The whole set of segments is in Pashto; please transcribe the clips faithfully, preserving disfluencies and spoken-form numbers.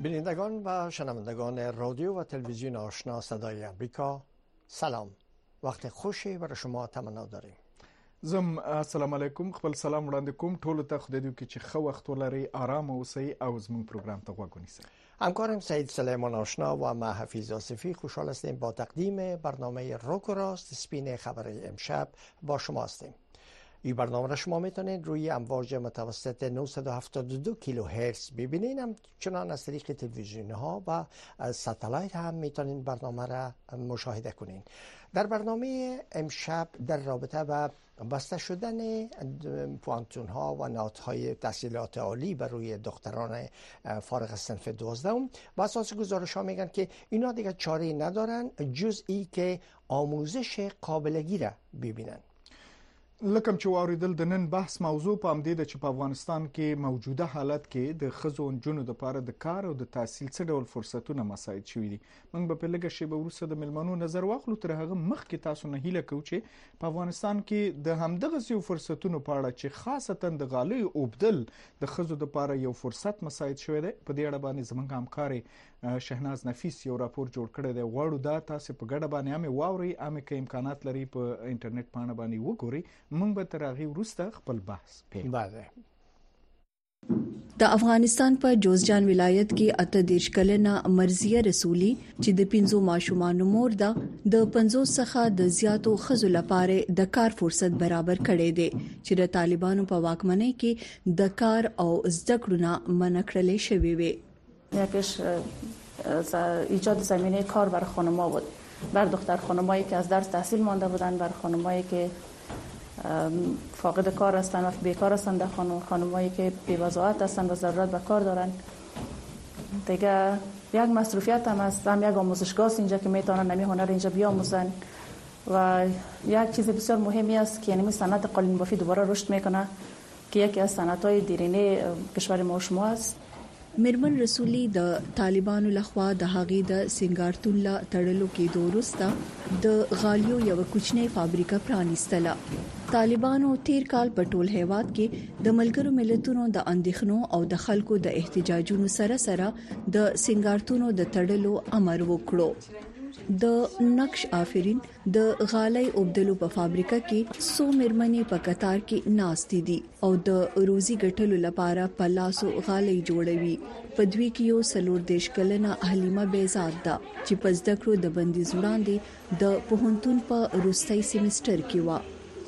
بینندگان و شنوندگان رادیو و تلویزیون آشنا صدای امریکا، سلام. وقت خوشی برای شما تمنا داریم. زم السلام علیکم. خپل سلام وړاندې کوم ټولو ته. خدای دې وکړي چې ښه وخت ولرئ، آرام اوسئ او زموږ پروګرام ته غوږ ونیسئ. همکارم سعید سلیمان آشنا و من حفیظ آصفی خوشحال هستیم با تقدیم برنامه روک و راست سپین خبر امشب با شما هستیم. این برنامه را شما میتونید روی امواج متوسط نهصد و هفتاد و دو کیلوهرتز ببینید، همچنان از طریق تلویزیون ها و ساتلایت هم میتونید برنامه را مشاهده کنید. در برنامه امشب در رابطه با بسته شدن پوانتون ها و نهادهای تحصیلات عالی بر روی دختران فارغ از صنف دوازدهم با اساس گزارش ها میگن که اینا دیگه چاره ندارن جز ای که آموزش قابلگی را ببینن. لکم چې واوریدل د نن بحث موضوع په همدې ده چې په افغانستان کې موجوده حالت کې د ښځو او نجونو دپاره د کار او د تحصیل څه ډول فرصتونه مساعد شوي دي. موږ به په لږه شیبه وروسته د میلمنو نظر واخلو. تر هغه مخکې تاسو نه هیله کوو چې په افغانستان کې د همدغسې فرصتونو په اړه چې خاصتا د غالیو اوبدل د ښځو دپاره یو فرصت مساعد شوی دی، په دې اړه باندې زموږ همکارې شهناز نفیس یو راپور جوړ کړی دی. غواړو دا تاسو په ګډه باندې هم واورئ، هم که امکانات لري په انټرنیټ پاڼه باندې وګورئ. موږ به تر هغې وروسته خپل بحث پیل کړو. د افغانستان په جوزجان ولایت کې اته دیرش کلنه مرضیه رسولي چې د پنځو ماشومانو مور ده، د پنځوس څخه د زیاتو ښځو لپاره د کار فرصت برابر کړی دی چې د طالبانو په واکمنۍ کې د کار او زده کړو نه منع کړل شوی وي. یکیش ایجاد زمینه کار برای خانم‌ها بود، بر دختر خانمایی که از درس تحصیل مانده بودند، بر خانمایی که فاقد کار هستند و بیکار هستند، در خانمایی که بی‌وضاحت هستند و ضرورت به کار دارند. دیگه یک مصروفیت هم است، هم یک آموزشگاه است اینجا که میتونن نمی هنر اینجا بیاموزن و یک چیز بسیار مهمی است که یعنی صنعت قالین بافی دوباره رشد میکنه که یکی از صنعت‌های دیرینه کشور ما شما است. میرمن رسولی د طالبانو لخوا د هغې د سنگارتون لا تړلو کې دوروسته د غالیو یو کوچنی فابریکه پرانیستله. طالبانو تیر کال په ټول هیواد کې د ملګرو ملتونو د اندېښنو او د خلکو د احتجاجونو سره سره د سنگارتونو د تړلو امر وکړو. د نقش آفرین د غالۍ اوبدلو په فابریکه کې سو میرمنې په قطار کې ناستې دي او د روزي ګټلو لپاره په لاسو غالۍ جوړوي. په دوی کې یو څلور دیرش کلنه حلیمه بیزاد ده چې په زده کړو د بندیز وړاندې د پوهنتون په وروستي سیمستر کې و.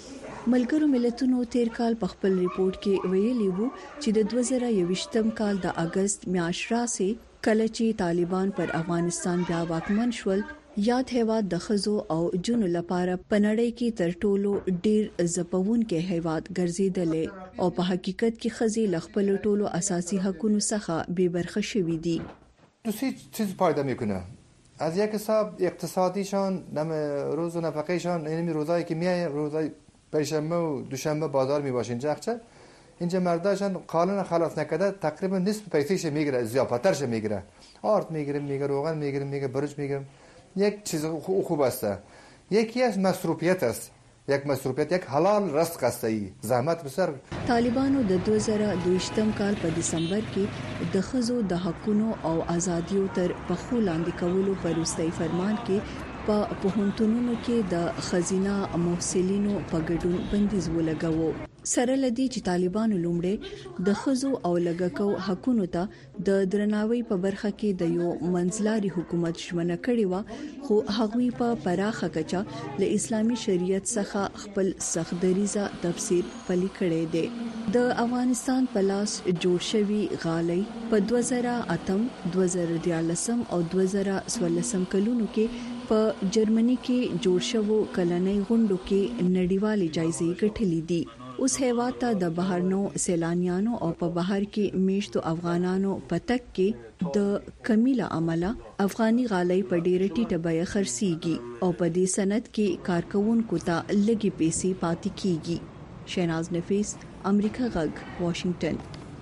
ملګرو ملتونو تیر کال په خپل ریپورت کې ویلي وو چې د دوه زره یوویشتم کال د اگست میاشت راځي کله چې طالبان پر افغانستان بیا واکمن شول، یاد هیواد د ښځو او جنو لپاره په نړۍ کې تر ټولو ډیر ځپونکي هیواد ګرځیدل او په حقیقت کې ښځې له خپل ټولو اساسي حقوقو څخه بې برخه شوې دي. دوسری چیز پایده میکنه از یک حساب اقتصادیشان، نم روز و نفقهشان، یعنی روزایی که میای روزای پنجشنبه و دوشنبه بازار میباشه اینجا اخچه اینجا مرداشان قانون خلاف نکرده تقریبا نصف پیسیش میگیره، زیافترش میگیره، آرد میگیره، میگه روغن میگیره، میگه برنج میگیره. یک چیز خوب است. یکی از مصروفیت است، یک مصروفیت، یک حلال رزق است. ای زحمت بسر. طالبانو د دوه زره دویشتم کال په دسمبر کې د ښځو د حقونو او ازادیو تر پخو لاندې کولو په وروستي فرمان کې په پوهنتونونو کې د خزینه محصلینو په ګډون بندیز ولګاوه. سره لدی چې طالبانو لومړی د ښځو او لږکو حقونو ته د درناوي په برخه کې د یو منځلاري حکومت ژمنه کړې و، خو هغوی په پراخه کچه له اسلامي شریعت څخه خپل سختدریزه تفسیر پلي کړی دی. د افغانستان په لاس جوړ شوی غالۍ په دوه زره اتم، دوه زره دیارلسم او دوه زره څوارلسم کلونو کې په جرمني کې جوړ شوو کلنۍ غونډو کې نړیوالې جایزې ګټلې دي. اوس هیواد ته د بهرنو سیلانیانو او په بهر کې میشتو افغانانو په تک کې د کمی له امله افغاني غالۍ په ډیره ټیټه بیه خرڅیږي او په دې سند کې کارکونکو ته لږې پیسې پاتې کیږي. شهناز نفیس، امریکا غږ، واشنگتن.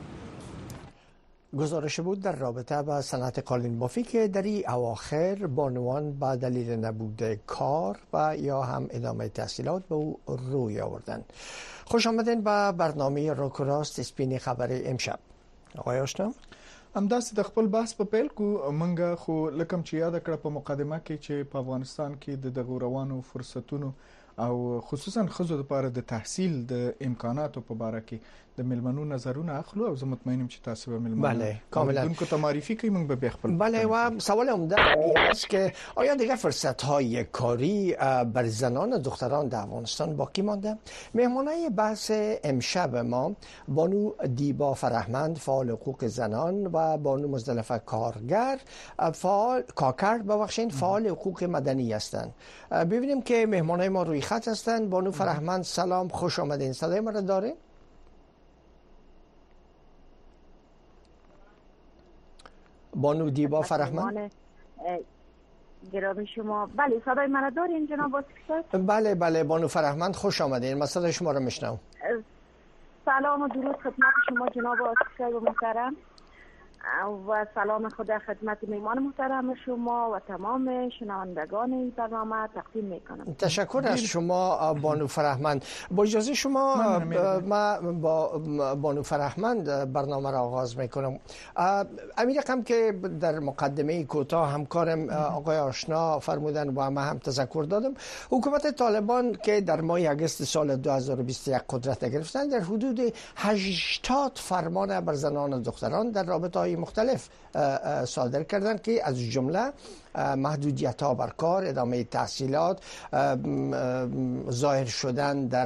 گزارش بود در رابطه با صنعت قالین بافی که در این اواخر بانوان با دلیل نبود کار و یا هم ادامه تحصیلات به او روی آوردند. خوش آمدین به برنامه روک و راست سپین خبر امشب. آقای آشنا، همداسې د خپل بحث په پیل کو منګه خو لکم چې یاد کړ په مقدمه کې چې په افغانستان کې د دغه روانو فرصتونو او خصوصا خزو لپاره د تحصیل د امکاناتو په اړه کې د ملمنو نظرونه اخلو او زه مطمئنم چې تاسو به ملمنو بله کاملا دونکو ته معرفی کوي موږ به خپل بله و سوال عمده است که آیا دیگه فرصت های کاری بر زنان و دختران در افغانستان باقی مانده؟ مهمانای بحث امشب ما بانو دیبا فرهمند فعال حقوق زنان و بانو مزدلفه کارگر فعال کاکر ببخشید فعال حقوق مدنی هستند. ببینیم که مهمانای ما روی خط هستند. بانو فرهمند سلام، خوش آمدین. صدای ما را دارین؟ بانو دیبا فرهمند گرامی شما. بله صدای من دارین جناب اسکر؟ بله بله بانو فرهمند خوش آمدین. من صدای شما را میشنوم. سلام و درود خدمت شما جناب اسکر و محترم و سلام خدا خدمت میهمان محترم شما و تمام شنوندگان این برنامه تقدیم میکنم. تشکر از شما بانو فرهمند. با اجازه شما ما با بانو فرهمند برنامه را آغاز میکنم. امیر رقم که در مقدمه کوتاه همکارم آقای آشنا فرمودن و ما هم تذکر دادم، حکومت طالبان که در ماه اگست سال دو هزار و بیست و یک قدرت گرفتن در حدود هشتاد فرمان بر زنان و دختران در رابطه مختلف صادر کردن که از جمله محدودیت ها بر کار، ادامه تحصیلات، ظاهر شدن در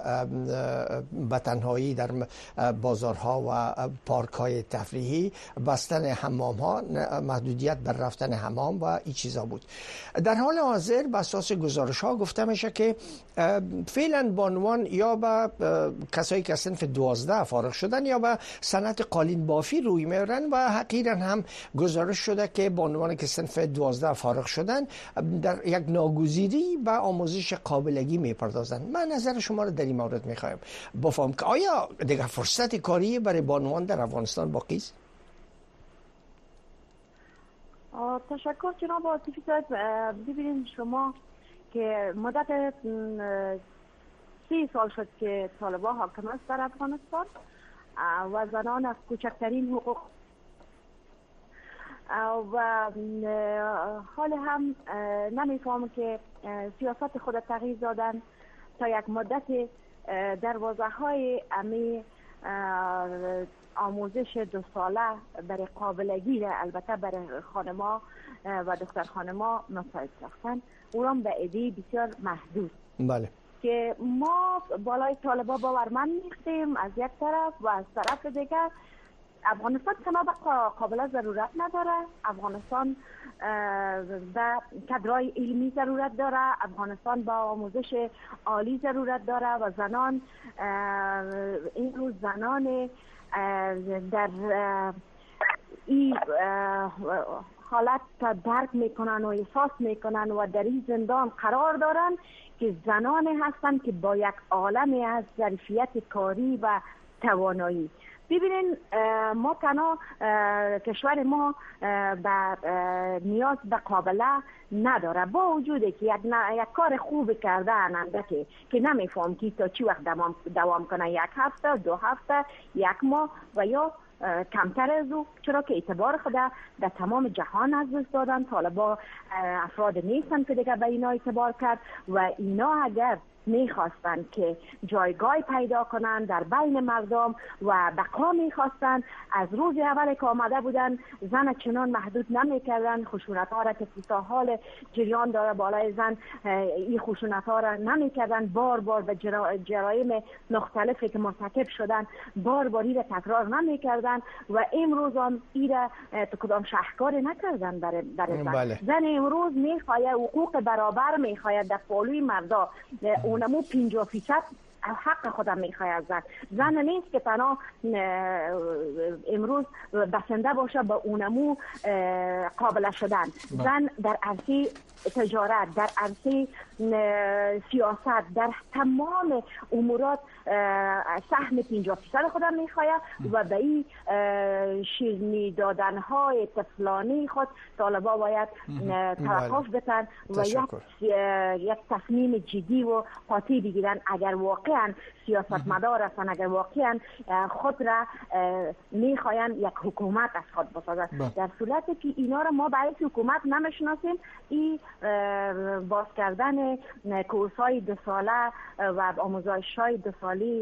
بتنهایی در بازارها و پارک های تفریحی، بستن حمام ها، محدودیت بر رفتن حمام و این چیزا بود. در حال حاضر به اساس گزارش ها گفته میشه که فعلا بانوان یا به کسایی که صنف دوازده فارغ شدن یا به صنعت قالین بافی روی میارن و حقیقتا هم گزارش شده که بانوان که صنف دوازده فارغ شدن در یک ناگزیری به آموزش قابلگی میپردازن. من نظر شما رو در این مورد میخوایم بفهم که آیا دیگه فرصت کاری برای بانوان در افغانستان باقی است؟ تشکر جناب عاطفی صاحب. ببینید شما که مدت سی سال شد که طالبان حاکم است در افغانستان و زنان از کوچکترین حقوق و حال هم نمیفهم که سیاست خود تغییر دادن تا یک مدت دروازه های امی آموزش دو ساله برای قابلگی البته برای خانما و دختر خانما مساعد ساختن اونم به عده بسیار محدود. بله که ما بالای طالبا باورمند نیستیم از یک طرف و از طرف دیگر افغانستان تنها به قابل ضرورت نداره. افغانستان به کادرای علمی ضرورت داره، افغانستان به آموزش عالی ضرورت داره و زنان این روز زنان در این حالت درک میکنن و احساس میکنن و در این زندان قرار دارن که زنان هستن که با یک عالم از ظرفیت کاری و توانایی. ببینین ما تنها کشور ما به نیاز به قابله نداره، با وجودی که یک, یک کار خوب کرده اننده که که نمیفهم که تا چی وقت دوام, دوام کنه، یک هفته، دو هفته، یک ماه و یا کمتر از او، چرا که اعتبار خود در تمام جهان از دست دادن. طالبا افراد نیستن که دیگه به اینا اعتبار کرد و اینا اگر میخواستند که جایگاه پیدا کنند در بین مردم و بقا میخواستند، از روز اول که آمده بودن زن چنان محدود نمیکردن، خشونت ها را که تا حال جریان داره بالای زن این خشونت ها را نمیکردن، بار بار به جرایم مختلفی که مرتکب شدن بار باری را تکرار نمیکردن و امروز هم این را تو کدام شهرکاری نکردن برای زن. بله. زن امروز میخواید حقوق برابر میخواید در پالوی مردا، اونمو پنجاه فیصد حق خودم میخواد زن. زن نیست که تنها امروز بسنده باشه به اونمو قابل شدن. زن در عرصه تجارت، در عرصه سیاست، در تمام امورات سهم پنجاه فیصد خودم میخواد و به این شیرینی دادن های طفلانی خود طالبا باید توقف بتن و یک یک تصمیم جدی و قاطع بگیرن. اگر واقعا سیاستمدار هستند اگر واقعا خود را میخواین یک حکومت از خود بسازند. در صورتی که اینا را ما برای حکومت نمیشناسیم، این باز کردن کورس‌های دو ساله و آموزش‌های دو سالی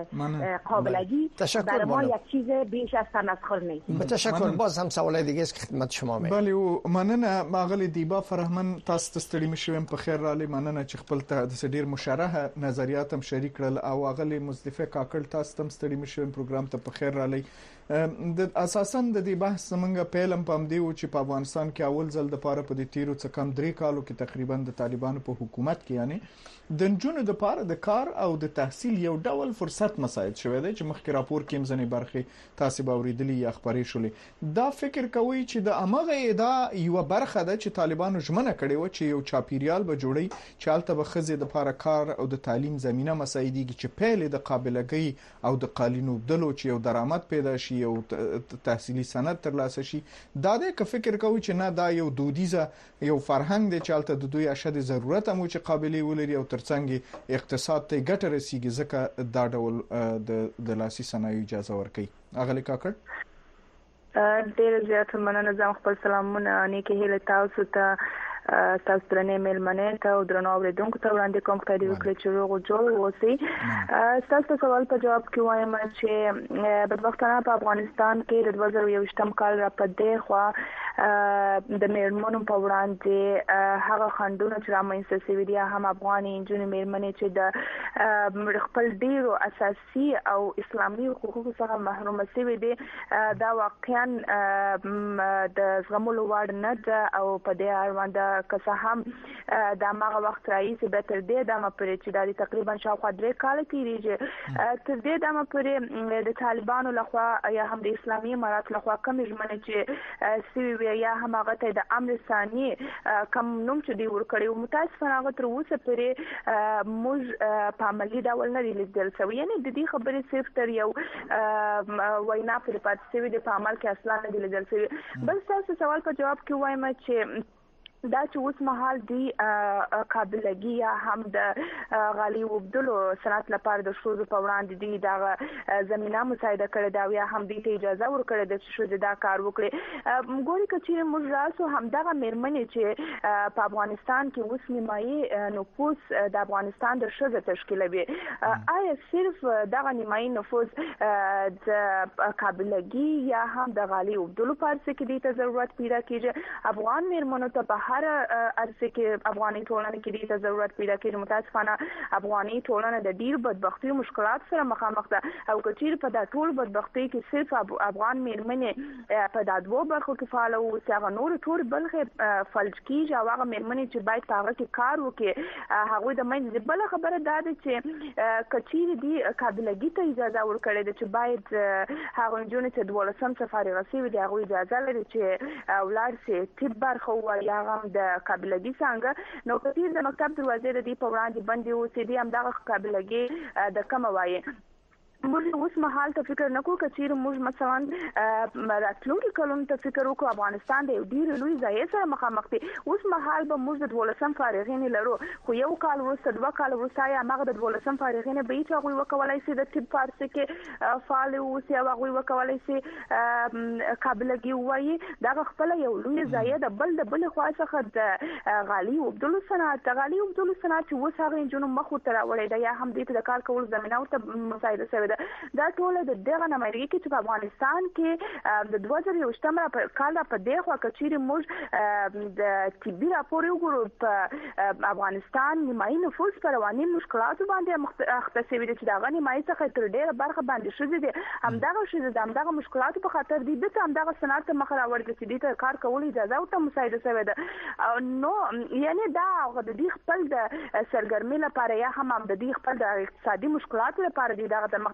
قابلگی برای ما یک چیز بیش از تمسخر نیست. تشکر. باز هم سوال دیگه است که خدمت شما میگم. بله او مننه ماغلی دیبا فرهمن تاسو ستړي مشوم په خیر را مننه چې خپل ته د ډیر مشرحه نظریات هم شریک کړل او اغلی مصطفی کاکړ تاسو هم ستړي مشوم پروګرام ته په خیر را د اساسا د دې بحث څنګه پیلم پام دی او چې په افغانستان کې اول ځل د پاره په دې تیرو څه کم درې کالو کې تقریبا د طالبانو په حکومت کې یعنی د نجونو د پاره د کار او د تحصیل یو ډول فرصت مساعد شوی دی چې مخکې راپور کې مزنی برخه تاسو به اوریدلی یا خبرې شولې. دا فکر کوي چې د امغه ادعا یو برخه ده چې طالبانو ژمنه کړې و چې یو چاپیریال به جوړي چې البته به خزې د پاره کار او د تعلیم زمينه مساعدېږي چې پیل د قابلیتګۍ او د قالینو بدلو چې یو درآمد پیدا شي او تحصیلي سند ترلاسه شي. دا د فکر کوي چې نه دا یو دودیزه یو فرهنګ دی چې البته د دوی اشد ضرورت هم چې قابلیت ولري او ترڅنګ اقتصاد ته ګټه رسیږي ځکه دا ډول د د لاسي صنایعو اجازه ورکړي. اغلی کاکړ ډیر زیات مننه. زم خپل سلامونه نیکه هیله تاسو ته تاسو درنه ملمنه ته او درنو اوریدونکو ته وړاندې کوم ته دی وکړي چې روغ جوړ اوسئ. تاسو سوال په جواب کې وایم چې بدبختانه په افغانستان کې د دوه زره یوویشتم کال را پدې خو د میرمنو په وړاندې هغه خندونه چې رامنځته شوي دي هم افغاني نجونې میرمنې چې د خپل ډیرو اساسي او اسلامي حقوقو څخه محروم شوي دي دا واقعا د زغملو وړ نه ده او په دې اړوند که هم د هغه وخت رئیس به تر دې دمه پرې چې د تقریبا شاوخوا درې کال تیریږي تر دې دمه پرې د طالبانو لخوا یا هم د اسلامي امارات لخوا کوم ژمنې چې سوي یا هم هغه ته د امر ثاني کوم نوم چې دی ورکړی متاسفانه هغه تر اوسه پرې موږ په عملي ډول نه لیدل شوی. یعنی د دې خبرې صرف تر یو وینا پرې پاتې شوی د په عمل کې اصلا نه لیدل شوی. بل تاسو سوال په جواب کې وایم چې دا چې اوس مهال دی قابلیتګي یا هم د غالي وبدلو صنعت لپاره د شوزو په وړاندې دی دا زمينه مساعده کړې دا یا هم دې ته اجازه ورکړې د شوزو دا کار وکړي. ګوري کچې موږ راسو هم دغه میرمنې چې په افغانستان کې اوس نیمایي نفوس د افغانستان د شوزو تشکیلوي آیا صرف دغه نیمایي نفوس د قابلیتګي یا هم د غالي وبدلو په اړه کې د ضرورت پیدا کیږي؟ افغان میرمنو ته په هر ارزه کې افغاني ټولنه کې د ضرورت پیدا کیږي. متاسفانه افغاني ټولنه د ډیر بدبختی او مشکلات سره مخامخ ده او کچیر په د ټول بدبختی کې صرف افغان میرمنې په د دوه برخو کې فعال او څنګه نور ټول بلخه فلج کیږي او هغه میرمنې چې باید هغه کې کار وکړي هغه د مې بل خبره ده چې کچیر دی قابلیتګي ته اجازه ورکړي ده چې باید هغه جون چې د ولسم سفاري رسیدي د هغه اجازه لري چې اولاد سي طب برخه وایي د قابلیتګي څنګه نو کتیر د مکتب دروازې د دې په وړاندې باندې او سي دي هم د قابلیتګي د کوم وایي. موږ اوس مهال ته فکر نکوو کچیر موږ مثلا راتلونکي کلونو ته فکر وکړو افغانستان د ډیر لوی ځای سره مخامخ دی. اوس مهال به موږ د ولسم فارغین لرو خو یو کال وروسته دوه کال وروسته یا هغه د ولسم فارغین به هیڅ هغه وکولای شي د طب فارسي کې فعال اوسي او هغه وکولای شي قابلیتګي وایي. دا خپل یو لوی ځای د بل د بل خوا څخه د غالي وبدلو صنعت غالي وبدلو صنعت چې اوس هغه جنو مخ ته راوړی دی یا هم د کار کول زمينه ورته مساعده شوی دا ټول د دغه نمایندګي کې چې په افغانستان کې د دوه زره یوویشتم کال په دغه کچېرې موږ د طبي راپور وګورو په افغانستان نیمایي نفوس پر رواني مشکلات باندې اخته شوی دي چې دا غني مایي څخه تر ډیره برخه باندې شوی دي همدغه شوی دي همدغه مشکلات په خاطر دي د همدغه صنعت مخ راوړل چې دې ته کار کول اجازه او ته مساعده شوی ده نو یعنی دا د دې خپل د سرګرمۍ لپاره یا هم د دې خپل د اقتصادي مشکلات لپاره دي دا د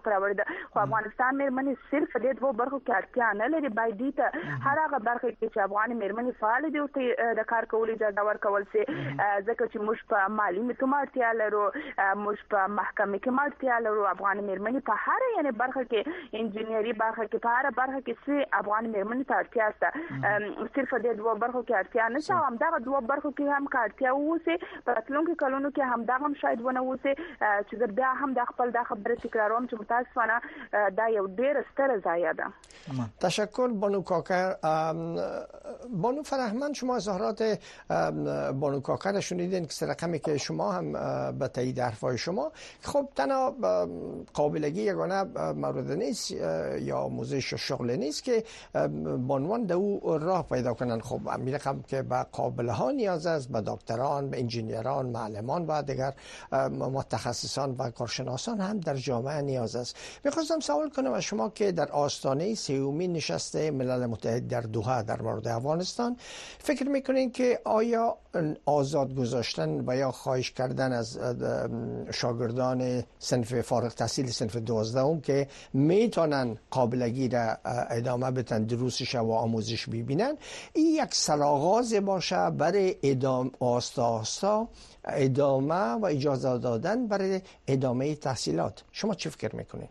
فرق راوړی ده. خو افغانستان مېرمنې صرف د دوه برخو کې اړتیا نه لري، باید دې ته هر هغه برخه کې چې افغان مېرمنې فعال دي ورته د کار کولو اجازه ورکول شي، ځکه چې موږ په مالي متوم اړتیا لرو، موږ په محکمې کې اړتیا لرو. افغان مېرمنې په هر یعنی برخه کې انجینری برخه کې په هر برخه کې سي افغان مېرمنې ته اړتیا شته، صرف د دوه برخو کې اړتیا نشته. هم دا دوه برخو کې هم اړتیا ووسي، په راتلونکو کلونو کې هم دا هم شاید ونه ووسي چې بیا هم د خپل د خبرې تکراروم چې متاسفانه دا یو ډېر ستر ضایعه ده. تشکر بانو کاکر. بانو فرهمند، شما اظهارات بانو کاکر را شنیدین که رقمی که شما هم به تایید حرفای شما، خب تنها قابلگی یگانه مورد نیست یا آموزش و شغل نیست که بانوان در او راه پیدا کنن. خب می‌رقم که به قابله ها نیاز است، به دکتران، به انجینیران، معلمان و دیگر متخصصان و کارشناسان هم در جامعه نیاز است. می‌خواستم سوال کنم از شما که در آستانه سیومین نشست ملل متحد در دوحه در مورد افغانستان فکر میکنین که آیا آزاد گذاشتن و یا خواهش کردن از شاگردان صنف فارغ التحصیل صنف دوازدهم که میتونن قابلگی را ادامه بدن دروسش و آموزش ببینن، این یک سرآغاز باشه برای ادامه آستا آستا ادامه و اجازه دادن برای ادامه تحصیلات؟ شما چی فکر میکنین؟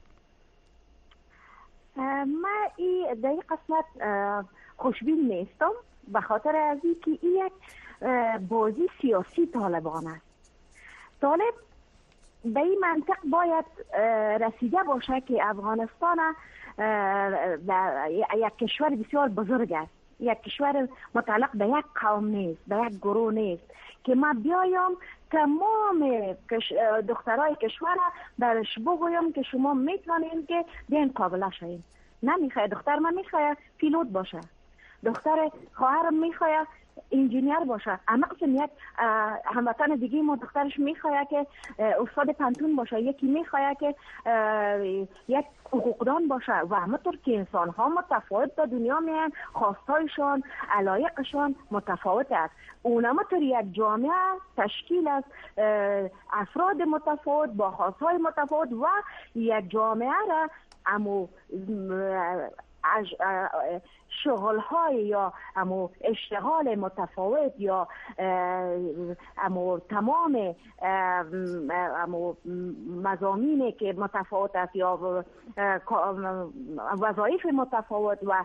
من این در این قسمت خوشبین نیستم، به خاطر از اینکه این یک بازی سیاسی طالبان است. طالب به این منطق باید رسیده باشه که افغانستان یک کشور بسیار بزرگ است، یک کشور متعلق به یک قوم نیست، به یک گروه نیست که ما بیایم تمام دخترای کشور برش بگویم که شما میتونین که دین قابله شوین. نمیخواه دختر من میخواه پیلوت باشه، دختر خواهرم میخواه انجینیر باشه، اما قسم یک هموطن دیگه ما دخترش میخواه که استاد پنتون باشه، یکی میخواه که یک حقوقدان باشه و همونطور که انسان ها متفاوت به دنیا میان، خواستایشان علایقشان متفاوت است. اونم طور یک جامعه تشکیل از افراد متفاوت با خواستهای متفاوت و یک جامعه را امو شغل های یا امو اشتغال متفاوت یا امو تمام امو مضامینی که متفاوت است یا وظایف متفاوت و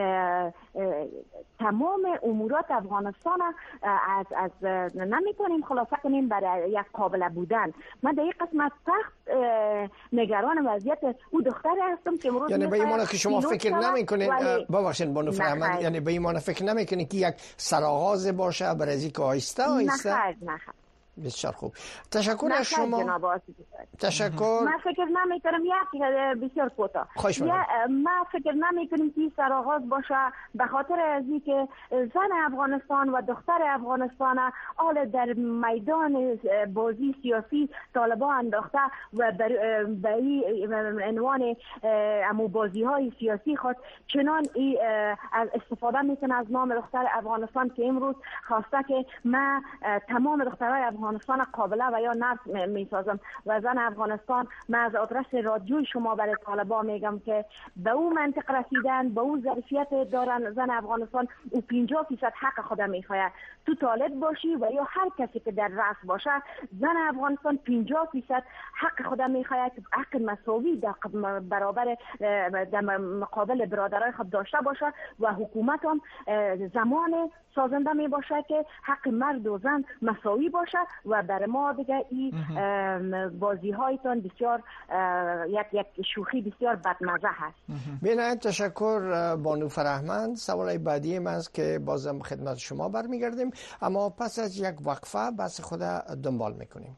تمام امورات افغانستان از از نمیتونیم خلاصه کنیم برای یک قابل بودن. من در این قسمت سخت نگران وضعیت او دختری هستم که امروز یعنی به این معنی که شما فکر نمیکنین ببخشید بانو فرهمند، یعنی به این معنی فکر نمیکنین که یک سرآغاز باشه برای اینکه آهسته آهسته؟ نه نه بسیار خوب. تشکر از شما. تشکر. من فکر نمی‌کنم یک بسیار کوتاه. من فکر نمی‌کنم که سرآغاز باشه به خاطر از اینکه زن افغانستان و دختر افغانستان حال در میدان بازی سیاسی طالبان انداخته و به این عنوان امو بازی‌های سیاسی خود چنان از استفاده میکنه از نام دختر افغانستان که امروز خواسته که من تمام دخترای افغانستان قابله و یا نفس میسازم و زن افغانستان، من از آدرس رادیوی شما برای طالبان میگم که به اون منطق رسیدن، به اون ظرفیت دارن زن افغانستان او پنجاه درصد حق خودم میخواد. تو طالب باشی و یا هر کسی که در رأس باشه، زن افغانستان پنجاه درصد حق خودم میخواد، حق مساوی در برابر در مقابل برادرای خود داشته باشه و حکومت هم زمان سازنده می باشه که حق مرد و زن مساوی باشه و برای ما دیگه این بازی هایتان بسیار یک یک شوخی بسیار بدمزه هست. بینایت تشکر بانو فرهمند. سوال بعدی من است که بازم خدمت شما برمیگردیم، اما پس از یک وقفه بحث خود دنبال میکنیم.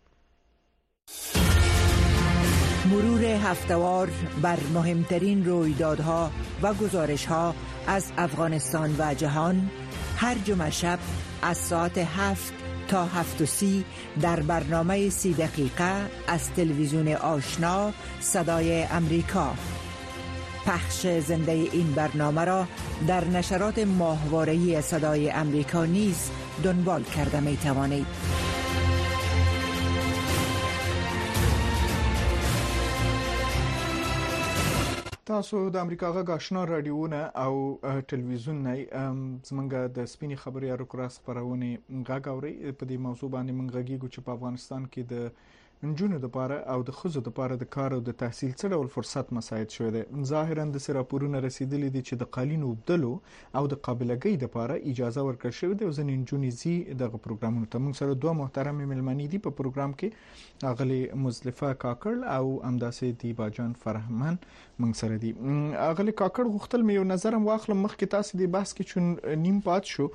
مرور هفته‌وار بر مهمترین رویدادها و گزارش‌ها از افغانستان و جهان هر جمعه شب از ساعت هفت تا هفت و سی در برنامه سی دقیقه از تلویزیون آشنا صدای امریکا. پخش زنده این برنامه را در نشرات ماهواره‌ای صدای امریکا نیز دنبال کرده می توانید. تاسو د امریکا غږ آشنا رادیوونه او ټلویزیون نه زمونږ د سپینې خبري ارو کراس خبرونه غږ اوري په دې موضوع باندې مونږ غږیږو چې په افغانستان کې د نجونو د پاره او د خزو د پاره د کار او د تحصیل څخه ډول فرصت مساعد شوی دی. ظاهرا د سراپورونه رسیدلې دي چې د قالینو بدلو او د قابلیتګۍ د پاره اجازه ورکړل شوې ده او ځینې نجونې زی دغه پروګرامونو ته. موږ سره دوه محترم ملمنې دي په پروګرام کې، اغلی مزلفه کاکړ او امداسه دی باجان فرهمن موږ سره دي. اغلی کاکړ غوښتل مې یو نظرم واخلم مخکې تاسو د بحث کې چون نیم پات شو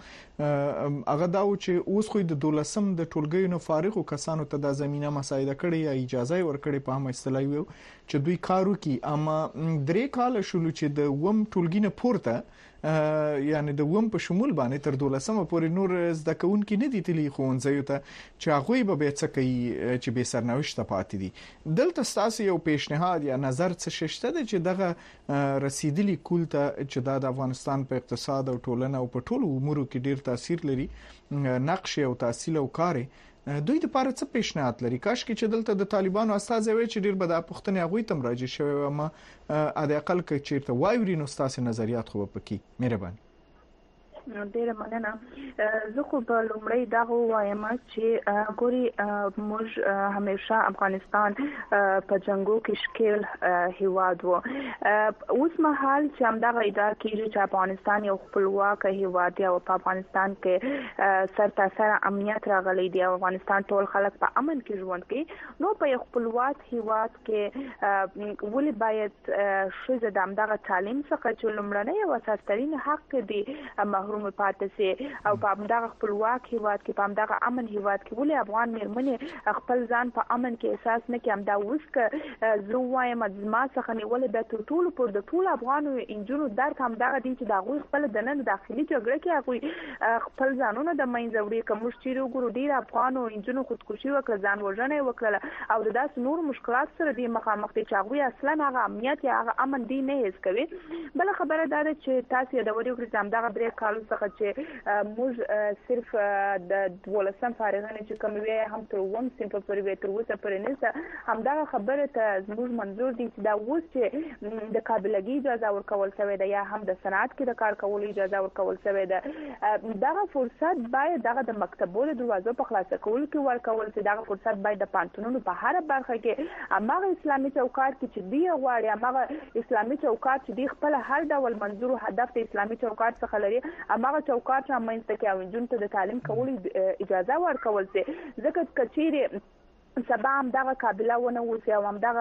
هغه دا و چې اوس خو د دولسم د ټولګیو نه فارغو کسانو ته د زمينه مساعده کړي یا اجازه ورکړي په هم اصطلاحي وو چې دوی کارو کوي، اما درې کال شول چې د وم ټولګي نه پورته یعنی د وم په شمول باندې تر دولسمه پورې نور زده کوونکي نه دي تللی ښوونځیو ته چې هغه به به څه کوي چې به سرنوشت پاتې دي. دلته تاسو یو پیشنهاد یا نظر څه شته چې دغه رسیدلی کول ته چې د افغانستان په اقتصاد او ټولنه او په ټولو امورو کې ډیر تاثیر لري، نقش او تحصیل او کار دوی د پاره څه پیشنهاد لري؟ کاش کې چې دلته د طالبانو استازي وي چې ډیر به د پښتنې غوي تم راځي شوی، اما ا د اقل کې چیرته وایوري نو تاسو نظریات خو پکې مهرباني. ډیره مننه. زه خو په لومړی دا وایم چې ګوري موږ همیشه افغانستان په جنگو کې شکل هیواد وو. اوس مهال چې هم دا ادعا کیږي چې افغانستان یو خپلواک هیواد دی او په افغانستان کې سرتاسر امنیت راغلی دی او افغانستان ټول خلک په امن کې ژوند کوي، نو په یو خپلواک هیواد کې ولې باید ښځه د همدغه تعلیم څخه چې لومړنی او اساسي حق دی محروم پاتې سي او په همدغه خپلواک هیواد کې په همدغه امن هیواد کې ولې افغان مېرمنې خپل ځان په امن کې احساس نه کوي؟ همدا اوس که زه وایم زما څخه نیولې د ټولو پر د ټولو افغانو انجونو درک همدغه دي چې د هغوی خپل د نن داخلي جګړه کې هغوی خپل ځانونه د منځه وړي. که موږ چیرې وګورو ډېر افغانو انجونو خودکشي وکړه، ځان وژنه یې وکړله او د داسې نورو مشکلات سره دي مخامخ دي چې هغوی اصلا هغه امنیت یا هغه امن دی نه حس کوي. بله خبره دا ده چې تاسو یادولې وکړئ چې همدغه درې کالو څخه چې موږ صرف د دولسم فارغانه چې کوم وی هم تر وم صنف پورې وی تر اوسه پورې نه همدغه خبره ته زموږ منظور دي چې دا اوس چې د قابلیتګۍ اجازه ورکول شوې ده یا هم د صنعت کې د کار کولو اجازه ورکول شوې ده، دغه فرصت باید دغه د مکتبونو دروازو په خلاص کولو کې ورکول شي. دغه فرصت باید د پانتونونو په هر برخه کې هغه اسلامي چوکاټ کې چې دی غواړي هغه اسلامي چوکاټ چې دی خپل هر ډول منظور هدف د اسلامي چوکاټ څخه لري هغه چوکاټ هم منځته کې او جون ته د تعلیم کولو اجازه ورکول شي. ځکه کچېره سبا هم دغه قابله ونه اوسي او هم دغه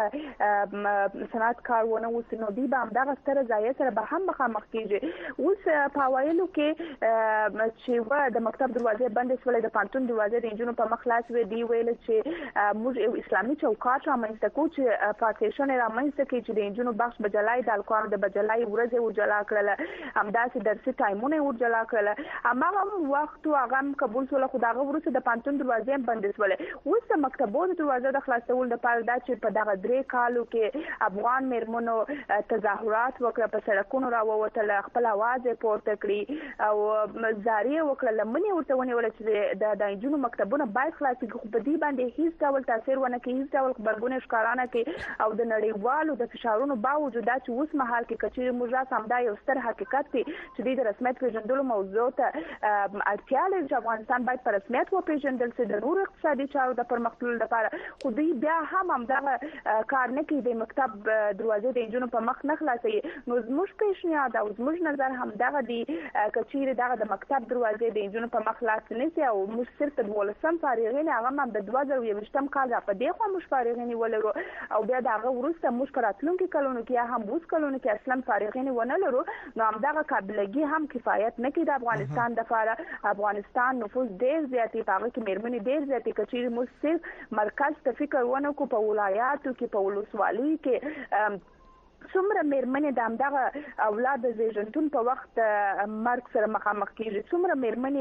صنعت کار ونه اوسي نو دی به هم دغه ستره ځایه سره به هم مخامخ کېږي. اوس په اوایلو کې چې و د مکتب دروازې بندې شولې، د پانتون دروازې د انجونو په مخ خلاص وې، دی ویل چې موږ یو اسلامي چوکاټ رامنځته کوو چې پارټیشن یې رامنځته کړي چې د انجونو بخش به جلای د الکوانو د بجلای ورځې ورجلا کړله، همداسې درسي ټایمونه یې ورجلا کړله. هماغه وخت هغه هم قبول شوله خو د هغه وروسته د پانتون دروازې هم بندې شولې. اوس د مکتبو د دروازه د خلاصول د پاره دا چې په دغه درې کالو کې افغان مېرمنو تظاهرات وکړه، په سړکونو راووتل، خپل आवाज پورته کړی او زاری وکړه، لمنې ورته ونیول چې د د انجونو مکتبونه باید خلاص کړي. خو په دې باندې هیڅ ډول تاثیر ونه کوي، هیڅ ډول خبرګون ښکارانه کوي او د نړیوالو د فشارونو باوجود دا چې اوس مهال کې کچېرې موږ راسه همدا یو ستر حقیقت دی چې د رسمیت پیژندلو موضوع ته اړتیا لري چې افغانستان باید په رسمیت وپېژندل شي د نورو اقتصادي چارو د پرمختللو لپاره. خو دوی بیا هم همدغه کار نه کوي، د مکتب دروازې د انجونو په مخ نه خلاصوي. نو زموږ پیشنهاد او زموږ نظر همدغه دی که چیرې دغه د مکتب دروازې د انجونو په مخ خلاص نه شي او موږ صرف د دولسم فارغین هغه هم د دوه زره یوویشتم کال را په دې خوا موږ فارغین ولرو او بیا د هغه وروسته موږ په راتلونکي کلونو کې یا هم اوس کلونو کې اصلا فارغین ونه لرو، نو همدغه قابلیتګي هم کفایت نه کوي د افغانستان دپاره. افغانستان نفوس ډېر زیات دی، په هغه کې مېرمنې ډېر زیات دي. که چیرې موږ صرف مرکز ته فکر ونه کو په ولایاتو کې په ولسوالۍ کې څومره مېرمنې د همدغه اولاد د زیږنتون په وخت مرګ سره مخامخ کېږي، څومره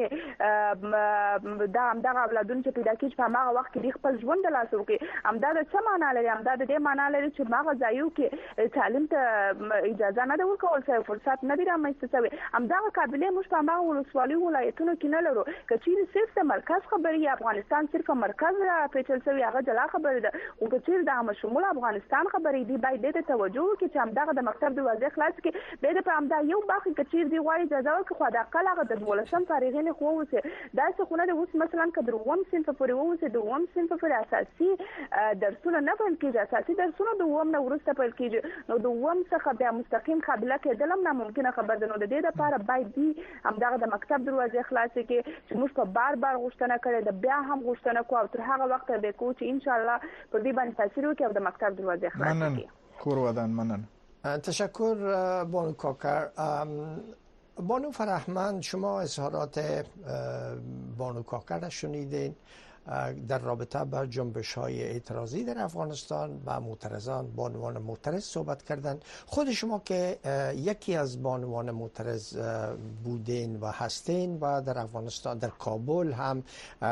مېرمنې د همدغه اولادونو چې پیدا کېږي په هماغه وخت کې د خپل ژوند د لاسه وکړي. همدا د څه معنا لري؟ همدا د دې معنا لري چې هغه ځایو کې تعلیم ته اجازه نه ده ورکول شوې، فرصت نه دی رامنځته شوی. همدغه قابلیت موږ په هماغه ولسوالیو ولایتونو کې نه لرو. که چیرې صرف د مرکز خبرې یا افغانستان صرف مرکز را پیچل شوی هغه جلا خبره ده، خو که چیرې د عامه شمول افغانستان خبرې دي باید دې ته توجه وکړي چې همدغه د مکتب دروازې خلاص کړي به د په همدا یو باغ کې چیر دی غواړي اجازه ورکړي خو د اقل هغه د دولسم فارغې نه خو اوسه داسې خو نه ده. اوس مثلا که د اووم صنف پورې اوسه د اووم صنف پورې اساسي درسونه نه پیل کېږي، اساسي درسونه د اووم نه وروسته پیل کېږي، نو د اووم څخه بیا مستقیم قابله کېدل هم ناممکنه خبره ده. نو د دې لپاره باید دی همدغه د مکتب دروازې خلاصې کړي چې موږ په بار بار غوښتنه کړې ده، بیا هم غوښتنه کوو او تر هغه وخته به کوو چې ان شاء الله پر دې باندې تاثیر وکړي او د مکتب دروازې خلاصې کړي. کور ودان منن. تشکر بانو کاکر. بانو فرهمند، شما اظهارات بانو کاکر را شنیدین در رابطه با جنبش های اعتراضی در افغانستان و معترضان، بانوان معترض صحبت کردن. خود شما که یکی از بانوان معترض بودین و هستین و در افغانستان در کابل هم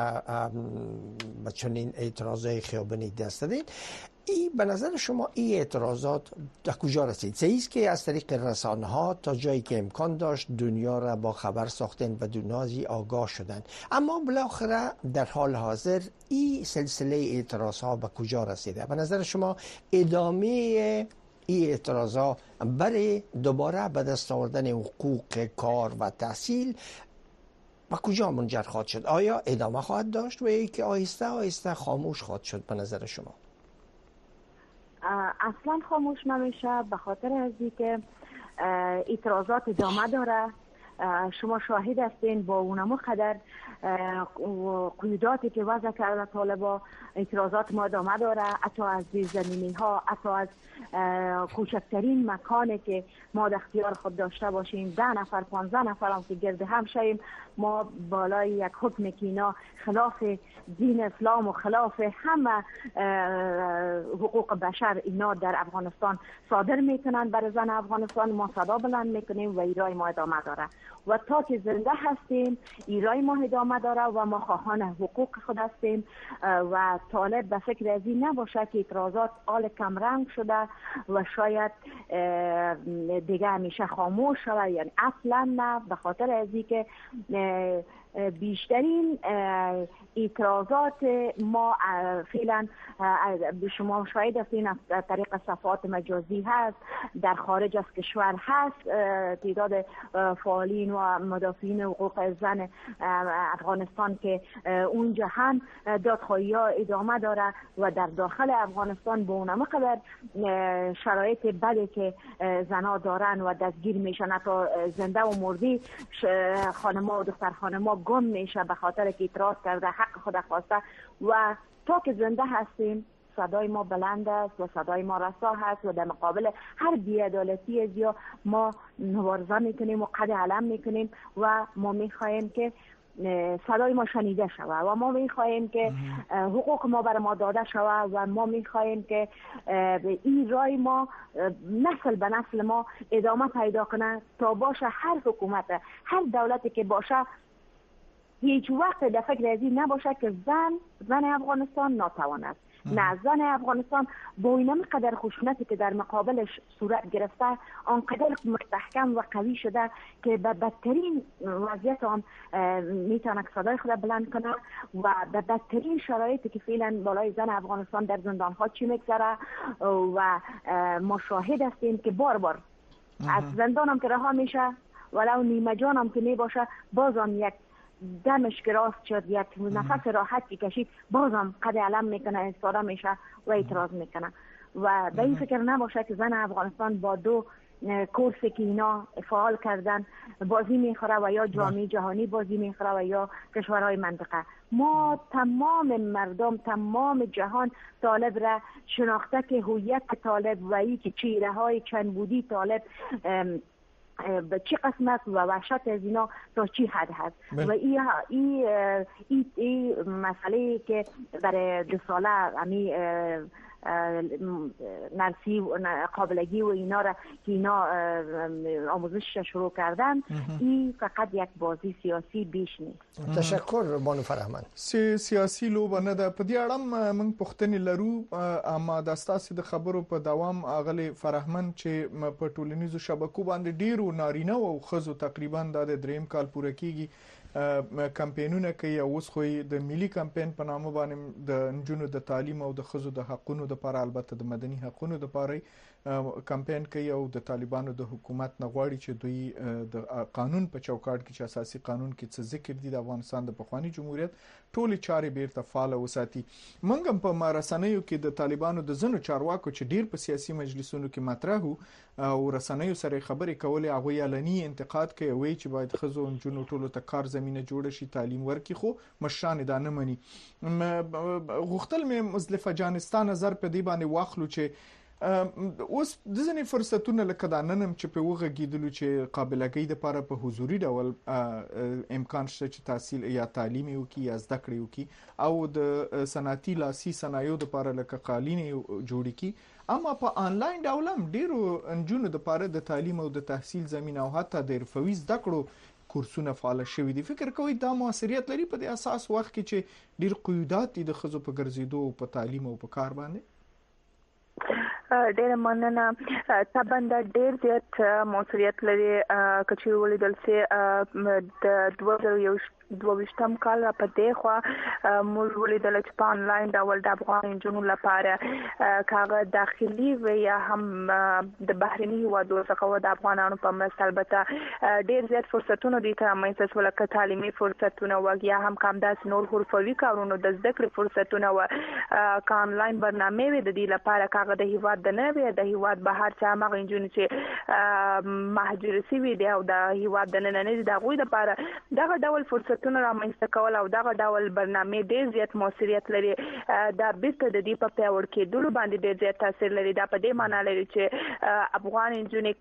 چنین اعتراضای خیابانی دست دادین، ای به نظر شما این اعتراضات در کجا رسید؟ سعیست که از طریق رسانه ها تا جایی که امکان داشت دنیا را با خبر ساختن و دنیازی آگاه شدن، اما بالاخره در حال حاضر این سلسله اعتراض ها به کجا رسیده؟ به نظر شما ادامه این اعتراض ها برای دوباره به دست آوردن حقوق کار و تحصیل به کجا منجر خواهد شد؟ آیا ادامه خواهد داشت و یا که آهسته آهسته خاموش خواهد شد به نظر شما؟ اصلا خاموش نمیشه، به خاطر از اینکه اعتراضات ادامه داره. شما شاهد هستین با اونمو قدر قیوداتی که وضع کرده طالبا، اعتراضات ما ادامه داره، حتی از زیرزمینی ها، حتی از کوچکترین مکانی که ما در اختیار خود داشته باشیم، ده نفر پانزده نفر هم که گرد هم شویم، ما بالای یک حکم که اینا خلاف دین اسلام و خلاف همه حقوق بشر اینا در افغانستان صادر میکنن بر زن افغانستان، ما صدا بلند میکنیم و ایرای ما ادامه داره و تا که زنده هستیم ایرای ما ادامه داره و ما خواهان حقوق خود هستیم و طالب به فکر از این نباشه که اعتراضات آل کمرنگ شده و شاید دیگه همیشه خاموش شود، یعنی اصلا نه. به خاطر از اینکه بیشترین اعتراضات ما فعلا شما شاهد هستین از طریق صفحات مجازی هست، در خارج از کشور هست، تعداد فعالین و مدافعین حقوق زن افغانستان که اونجا هم دادخواهی ها ادامه داره و در داخل افغانستان به اونم قدر شرایط بدی که زنها دارن و دستگیر میشن، تا زنده و مردی خانما و دختر خانما گم میشه به خاطر که اعتراض کرده، حق خود خواسته و تا که زنده هستیم صدای ما بلند است و صدای ما رسا هست و در مقابل هر بی‌عدالتی از یا ما مبارزه میکنیم و قد علم میکنیم و ما میخواهیم که صدای ما شنیده شود و ما میخواهیم که حقوق ما بر ما داده شود و ما میخواهیم که این رای ما نسل به نسل ما ادامه پیدا کنه تا باشه هر حکومت هر دولتی که باشه هیچ وقت در فکر از این نباشه که زن زن افغانستان ناتوان است. نه، زن افغانستان با این قدر خشونتی که در مقابلش صورت گرفته آنقدر مستحکم و قوی شده که به بدترین وضعیت آن میتونه صدای خود بلند کنه و به بدترین شرایطی که فعلا بالای زن افغانستان در زندان ها چی میگذره و ما شاهد هستیم که بار بار از زندان هم که رها میشه ولو نیمه جان هم که میباشه بازم یک دمش که راست شد، یک نفس راحتی کشید بازم قد علم میکنه، استفاده میشه و اعتراض میکنه و به این فکر نباشه که زن افغانستان با دو کورسی که اینا فعال کردن بازی میخوره و یا جامعه جهانی بازی میخوره و یا کشورهای منطقه. ما تمام مردم تمام جهان طالب را شناخته که هویت طالب و ای که چهره های چند بودی طالب به چی قسمت و وحشت از اینا تا چی حد هست و این ای ای ای مسئله که برای دو ساله امی نرسی و قابلگی و اینا را که اینا آموزش شروع کردن این فقط یک بازی سیاسی بیش نیست. تشکر بانو فرهمند. سی سیاسي لوبه نه ده. په دې اړه موږ پوښتنې لرو اما د ستاسو د خبرو په دوام اغلی فرهمند چې په ټولنیزو شبکو باندې ډیرو نارینه او ښځو تقریبا د دریم کال پوره کیږي کمپینونه کوي او اوس خو د ملي کمپین په نامه باندې د نجونو د تعلیم او د ښځو د حقونو لپاره البته د مدني حقونو لپاره کمپاین کوي او د طالبانو د حکومت نه غواړي چې دوی د قانون په چوکاټ کې چې اساسي قانون کې څه ذکر دي د افغانستان د پخوانی جمهوریت ټولې چارې بیرته فعال وساتي. موږ هم په رسنیو کې د طالبانو د ځینو چارواکو چې ډیر په سیاسي مجلسونو کې مطرح او رسنیو سره خبرې کولې هغه علني انتقاد کوي وایي چې باید ښځو او نجونو ټولو ته کار زمينه جوړ شي، تعلیم ورکړي، خو مشران دا نه مني. غوښتل مې مزدلفه جانستان نظر په دې باندې واخلو چې اوس د ځینې فرصتونه لکه دا ننم چې په وغږیدلو چې قابلګۍ د لپاره په حضوري ډول امکان شته چې تحصیل یا تعلیم وکړي یا زده کړې وکړي او د صنعتي لاسي صنایعو د لپاره لکه قالین جوړ کړي، اما په انلاین ډول هم ډیرو انجونو د لپاره د تعلیم او د تحصیل زمينه او حتی د حرفوي زده کړو کورسونه فعال شوي دي. فکر کوئ دا موثریت لري په دې اساس وخت کې چې ډیر قیودات دي د ښځو په ګرځېدو او په تعلیم او په کار باندې؟ ډېر مننه. طبعا دا ډېر زیات موثریت لري. کچې ولیدل سي د دوه زره دوه کال را پدې خو موږ ولیدل چې په انلاین ډول د افغان جنونو لپاره کاغه داخلي و یا هم د بهرني هیوادو څخه د افغانانو په مرسته البته ډېر زیات فرصتونه دي تر مېنځ ولکه تعلیمي فرصتونه و یا هم کوم داس نور حرفوي کارونو د زده کړې فرصتونه و کا انلاین برنامه وي د دې لپاره کاغه د هیواد د نه وي د هیواد بهر چې هغه جنونو چې مهاجر سي دي او د هیواد د نه نه د غوي لپاره دغه ډول فرصت تونه رامنځته کول او دغه ډول برنامه ډېر زیات موثریت لري. دا بیرته د دې په پیاوړ کېدلو باندې ډېر زیات تاثیر لري. دا په دې معنی لري چې افغان انجونې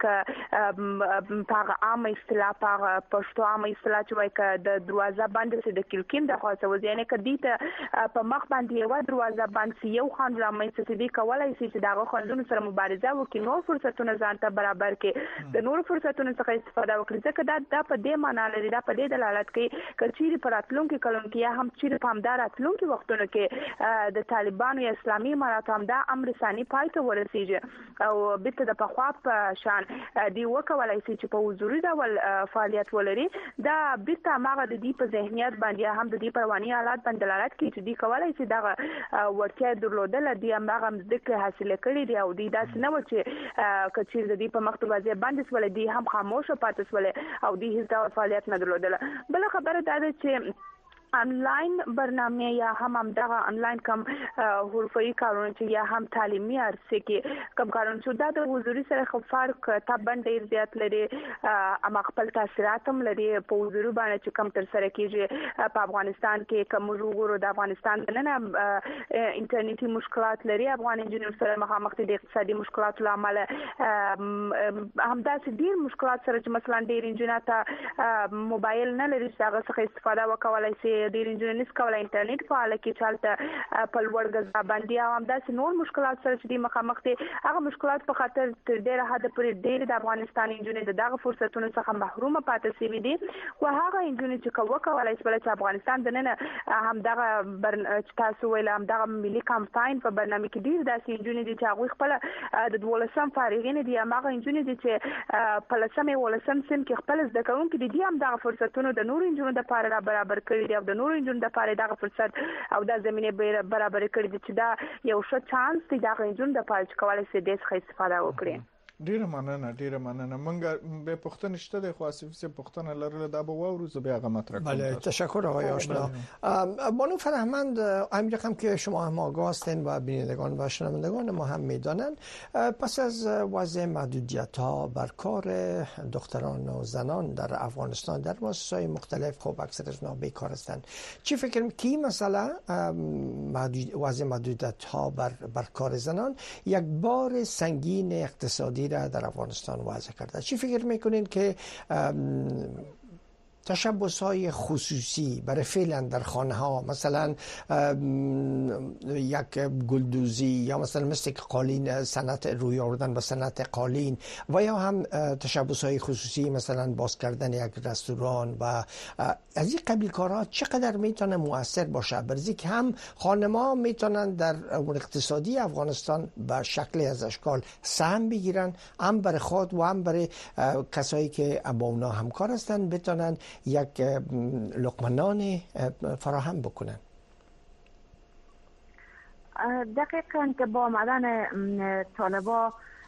ک په عامه اصطلاح په پښتو عامه اصطلاح چې وایي ک د دروازه باندې د کلکین د خاصه وزینه ک دي ته په مخ باندې یو دروازه باندې یو خان رامنځته دي کولای شي چې دغه خلونو سره مبارزه وکړي، نور فرصتونه ځان ته برابر کړي، د نور فرصتونو څخه استفاده وکړي. ځکه دا د په دې معنی لري دا په دې دلالت کوي چیرې پر راتلونکي کلونو کې یا هم چیرې په همدار راتلونکي وختونو کې د طالبانو یا اسلامي اماراتو همدا امر ثاني پای ته ورسیږي او بیرته د پخوا په شان دی وکولای شي چې په حضوري ډول فعالیت ولري. دا بیرته هغه د دې په ذهنیت باندې هم د دې پرواني حالات باندې دلالت کوي چې دی کولای شي دغه ورتیا درلودل دي هغه ذکر حاصل کړي دي او دی داس نه و چې کچیر د دې په مکتوبه باندې ولې دی هم خاموش پاتې ولې او دی هیڅ فعالیت نه درلودل. بل خبره دا ده چې انلاین برنامه یا هم همدغه انلاین کم حرفوي کارونه چې یا هم تعلیمي عرصه کې کم کارونه چې دا د حضوري سره خو فرق طبعا ډیر زیات لري. اما خپل تاثیرات هم لري په حضوري باندې چې کم تر سره کېږي. په افغانستان کې کوم وګورو د افغانستان نه انټرنیټي مشکلات لري، افغان انجینر سره مخامخ دي د اقتصادي مشکلاتو لامل همداسې ډیر مشکلات سره چې مثلا ډیر انجینر موبایل نه لري چې هغه څخه استفاده وکولای شي، ډیر انجینرز کولای انټرنیټ فعال کې چالتہ په لوړ غزا باندې او همداسې نور مشکلات سره چې مخامخ دي. هغه مشکلات په خاطر تر ډیره حد پورې ډیر د افغانستان انجینرز دغه فرصتونو څخه محروم پاتې شوي دي او هغه انجینرز چې کوو کولای شي چې افغانستان د نن هم دغه چې تاسو ویل هم دغه ملي کمپاین په برنامه کې ډیر داسې انجینرز چې هغه خپل د دولسم فارغین دي هغه انجینرز چې په لسمه ولسم سم کې خپل زده کوونکي دي هم دغه فرصتونو د نور انجینرز لپاره برابر کړي دي او د نور انجونو د پاره دغه فرصت او د زمينه برابر کړی دي چې دا یو ښه چانس دی دغه انجونو د پاره چې کولای شي د څه استفاده وکړي. ډیره مننه ډیره مننه. مونږ به پښتون شته د خاصه څه پښتون لرله دا به وورو زه به هغه مطرح کنم. بله تشکر آقای آشنا. بانو فرهمند همین رقم که شما هم آگاه هستین و بینندگان و شنوندگان ما هم میدانند پس از وضع محدودیت ها بر کار دختران و زنان در افغانستان در مؤسسات مختلف خب اکثر از اونها بیکار هستند. چی فکر می‌کنید کی مثلا محدود وضع محدودیت ها بر بر کار زنان یک بار سنگین اقتصادی در افغانستان وضع کرده؟ چی فکر میکنین که تشبس‌های خصوصی برای فعلا در خانه ها مثلا یک گلدوزی یا مثلا مثل قالین صنعت روی آوردن به صنعت قالین و یا هم تشبس‌های خصوصی مثلا باز کردن یک رستوران و از این قبیل کارها چقدر میتونه مؤثر باشه برای که هم خانم‌ها میتونن در امور اقتصادی افغانستان به شکلی از اشکال سهم بگیرن، هم برای خود و هم برای کسایی که با اونا همکار هستن بتونن یک لقمه نان فراهم بکنن. دقیقاً که با آمدن طالبا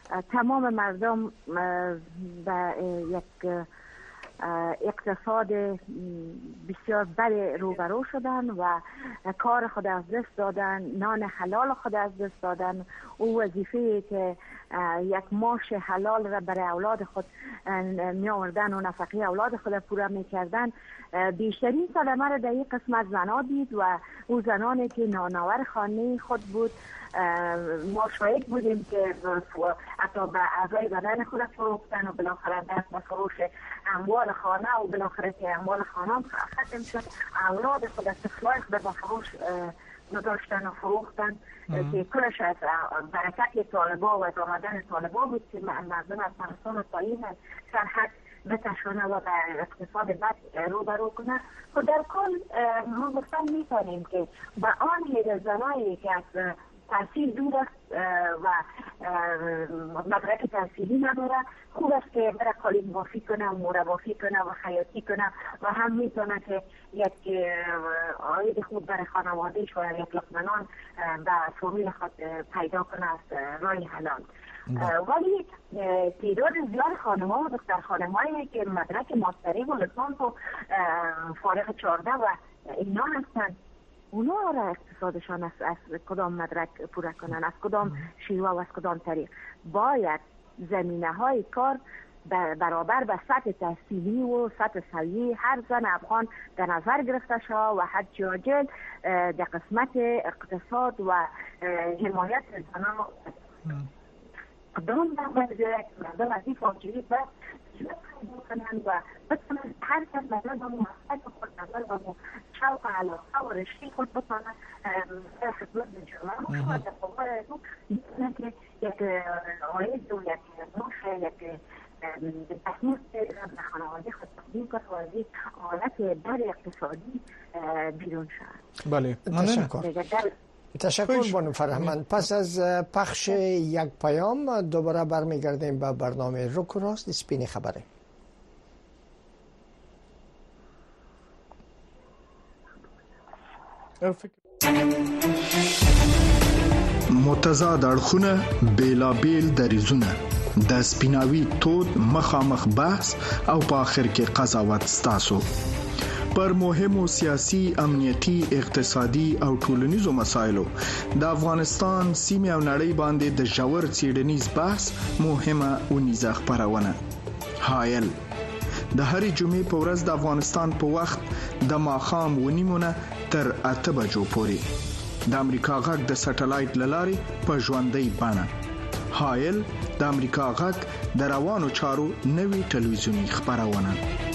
تمام مردم به یک اقتصاد بسیار بد روبرو شدن و کار خود از دست دادن، نان حلال خود از دست دادن. او وظیفه‌ای که یک معاش حلال را برای اولاد خود می آوردن و نفقه اولاد خود پورا می کردن، بیشترین صدمه را در این قسمت زنا دید و او زنانی که نانآور خانه خود بود ما شاهد بودیم که حتی به اعضای بدن خود فروختن و بالاخره دست به فروش اموال خانه و بالاخره که اموال خانه هم ختم شد، اولاد خود از طفلای خود به فروش داشتن و فروختن که کلش از برکت طالبا و آمدن طالبا بود که مردم افغانستان و پایین سرحد بتشانه و در اقتصاد بد روبرو کنه. و در کل ما گفتن میتونیم که به آن هیر زنایی که از تحصیل دور است و مدرک تحصیلی نداره، خوب است که بره کالین بافی کنه و موربافی کنه و خیاطی کنه و هم میتونه که یک عاید خوب برای خانوادهش و یک لقمه به فامیل خود پیدا کنه از راه حلال. ولی تعداد زیاد خانم‌ها و دختر خانم‌هایی که مدرک ماستری و لیسانس و فارغ چهارده و اینا هستن، اونا را اقتصادشان از, از کدام مدرک پورا کنن، از کدام شیوه و از کدام طریق. باید زمینه های کار برابر به سطح تحصیلی و سطح سویه هر زن افغان در نظر گرفته شود و حد عاجل در قسمت اقتصاد و حمایت زنان قدام نباید مردم از این فاجعه بس بکنن و بتونن هر کس مردم و محصد خود نظر و شوق علاقه و رشته خود بتونن خدمت به جامعه و در قبار او میتونن که یک عاید و یک نوش یک تصمیم به خانواده خود تقدیم کنه و از این حالت بر اقتصادی بیرون شد. بله، تشکر. تشکر بانو فرهمند. پس از پخش یک پیام دوباره برمیگردیم به برنامه روک و راست سپین خبره. متضاد اړخونه بیلابیل دریزونه د سپیناوي تود مخامخ بحث او په آخر کې قضاوت ستاسو پر مهمو سیاسي، امنیتي، اقتصادي او ټولنیزو مسایلو د افغانستان سیمه او نړۍ باندې د ژور څېړنیز بحث مهمه اونیزه خبرونه حایل د هرې جمعې په ورځ د افغانستان په وخت د ماښام ونیمونه تر اته بجو پورې د امریکا غږ د سټلایټ للارې په ژوندۍ بڼه حایل د امریکا غږ د روانو چارو نوي ټلویزیونی خبرونه.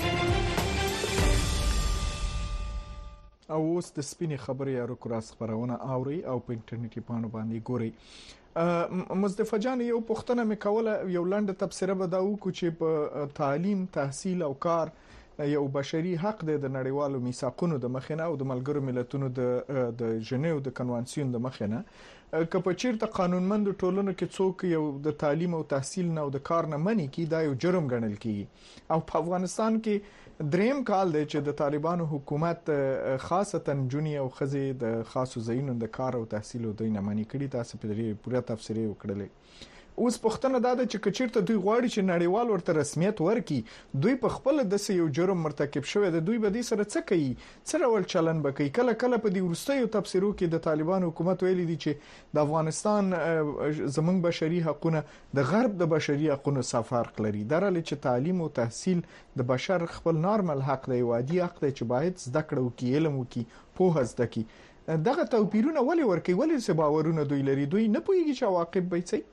او اوس د سپینې خبرې یا روک راست خبرونه اوري او په انټرنیټي پاڼو باندې ګوري. مصطفی جان، یو پوښتنه مې کوله، یو لنډه تبصره به دا وکړو چې په تعلیم، تحصیل او کار یو بشري حق دی د نړیوالو میثاقونو د مخینه او د ملګرو ملتونو د د ژنیو د کنوانسیون د مخینه که په چیرته قانونمند ټولنو کې څوک یو د تعلیم او تحصیل نه او د کار نه منی کی دا یو جرم ګڼل کیږي. او په افغانستان کې دریم کال دی چې د طالبانو حکومت خاصتا جونی او خزي د خاصو ځایونو د کار او تحصیل او د نه منی کړي. تاسو په دې پوره تفسیر وکړلې. اوس پښتنه دا ده چې کچیرته دوی غواړي چې نړیوال ورته رسمیت ورکړي، دوی په خپل د یو جرم مرتکب شوی د دوی به دې سره څه کوي، څه ډول چلن به کوي. کله کله په دې وروستیو تفسیرو کې د طالبان حکومت ویلي دي چې د افغانستان زمونږ بشري حقونه د غرب د بشري حقونو څخه فرق لري، درله چې تعلیم او تحصیل د بشر خپل نارمل حق دی، وادي حق دی چې باید زده کړه وکړي، علم وکړي، پوهه زده کړي. دغه توپیرونه ولې ورکوي؟ ولې څه باورونه دوی لري؟ دوی نه پوهیږي چې عواقب به څه.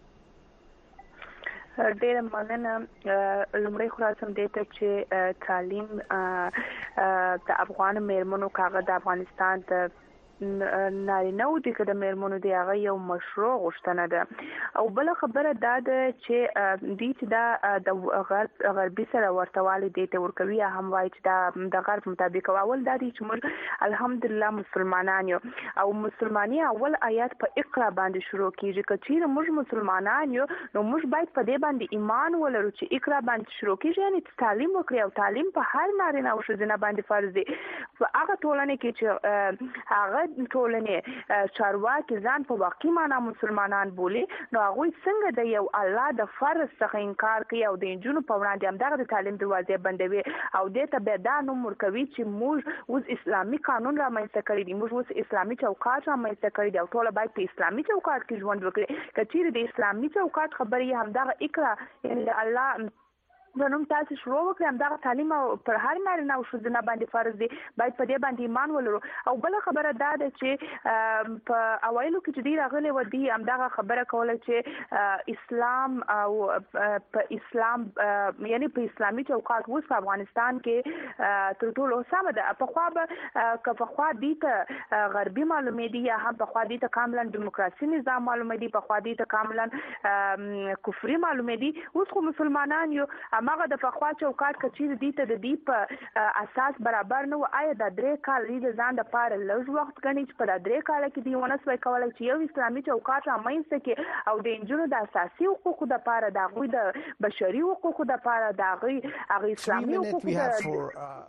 ډېر مننه. لومړی خلاصم دې ته چې تعلیم د افغان میرمنو کاغه د افغانستان ته نارینه و د کده میرمنو دی هغه یو مشروع غوښتنه ده. او بل خبره دا ده چې دې چې دا د غرب غربي سره ورتوالی دی ته ورکوي، هم وایي چې دا د غرب مطابق اول دا دی چې موږ الحمدلله مسلمانان یو او مسلمانی اول آیات په اقرا باندې شروع کیږي. کچیر موږ مسلمانان یو نو موږ باید په دې باندې ایمان ولرو چې اقرا باندې شروع کیږي، یعنی تعلیم وکړي او تعلیم په هر نارینه او ښځینه باندې فرض دی. په هغه ټولنه کې چې هغه هغه ټولنې چارواکي ځان په واقعي معنا مسلمانان بولي نو هغه څنګه د یو الله د فرض څخه انکار کوي او د انجونو په وړاندې هم دغه د تعلیم دروازې بندوي او د ته به دا نوم ورکوي چې موږ اوس اسلامي قانون رامنځته کړی دی، موږ اوس اسلامي چوکاټ رامنځته کړی دی او ټول باید په اسلامي چوکاټ کې ژوند وکړي. کچېرې د اسلامي چوکاټ خبرې هم دغه اقرا یعنی د الله نوم تاسو شروع وکړئ همدغه تعلیم پر هر نارینه او ښځینه باندې فرض دی، باید په دې باندې ایمان ولرو. او بل خبره دا ده چې په اوایلو کې چې دی راغلی و دی همدغه خبره کوله چې اسلام او په اسلام یعنی په اسلامي چوکاټ اوس په افغانستان کې تر ټولو سمه ده. په خوا به که په خوا دی ته غربي معلومې دي یا هم په خوا دی ته کاملا دیموکراسي نظام معلومې دي، په خوا دی ته کاملا کفري معلومې دي. اوس خو مسلمانان یو ماغه د فخوا چوکاټ کچیر دي ته د دې په اساس برابر نو آیا د درې کال د ځان د پاره لږ وخت غني چې په درې کال کې دی ونه سوي کولای چې یو اسلامي چوکاټ رامنځته کې او د انجونو د اساسي حقوقو د پاره د غوي د بشري حقوقو د پاره د غوي هغه اسلامي حقوقو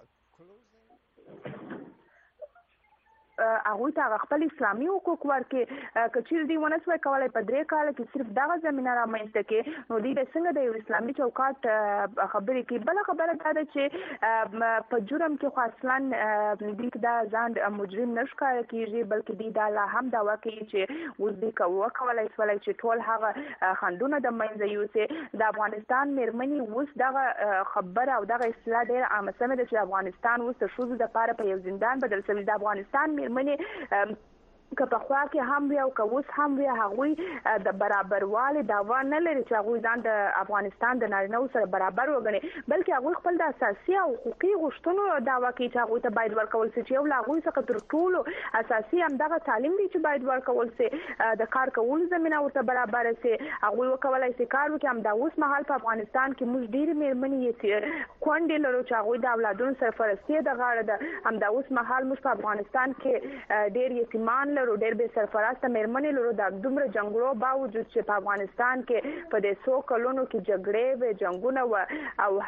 هغه ته خپل اسلامي حقوق ورکې کچیر دی ونه سوي کولای په درې کال کې صرف دغه زمينه رامنځته کې نو دې څنګه د اسلامي چوکاټ خبرې کې. بل خبره دا ده چې په جرم کې خو اصلا دې دا ځان مجرم نشکاره کیږي بلکې دې دا لا هم دا واقعي چې اوس دې کوه کولای سوي چې ټول هغه خندونه د منځ یوسي. د افغانستان مېرمنې اوس دغه خبره او دغه اصطلاح ډېر عامه سمه ده چې افغانستان اوس د ښځو د پاره په یو زندان بدل شوی. د افغانستان منی که په خوا کې هم وي او که اوس هم وي هغوی د برابروالي دعوا نه لري چې هغوی ځان د افغانستان د نارینه‌و سره برابر وګڼي بلکې هغوی خپل د اساسي او حقوقي غوښتنو دعوا کوي چې هغوی ته باید ورکول شي چې یو له هغوی څخه تر ټولو اساسي همدغه تعلیم دی چې باید ورکول شي، د کار کولو زمینه ورته برابر شي، هغوی وکولای شي کار وکړي. همدا اوس مهال په افغانستان کې موږ ډېرې مېرمنې کونډې لرو چې هغوی د اولادونو سرپرستي د غاړه ده. همدا اوس مهال موږ په افغانستان کې ډېر یتیمان لرو، ډېر بې سرپرسته مېرمنې لرو. د دومره جنګونو باوجود چې په افغانستان کې په دې څو کلونو کې جګړې وې، جنګونه وه او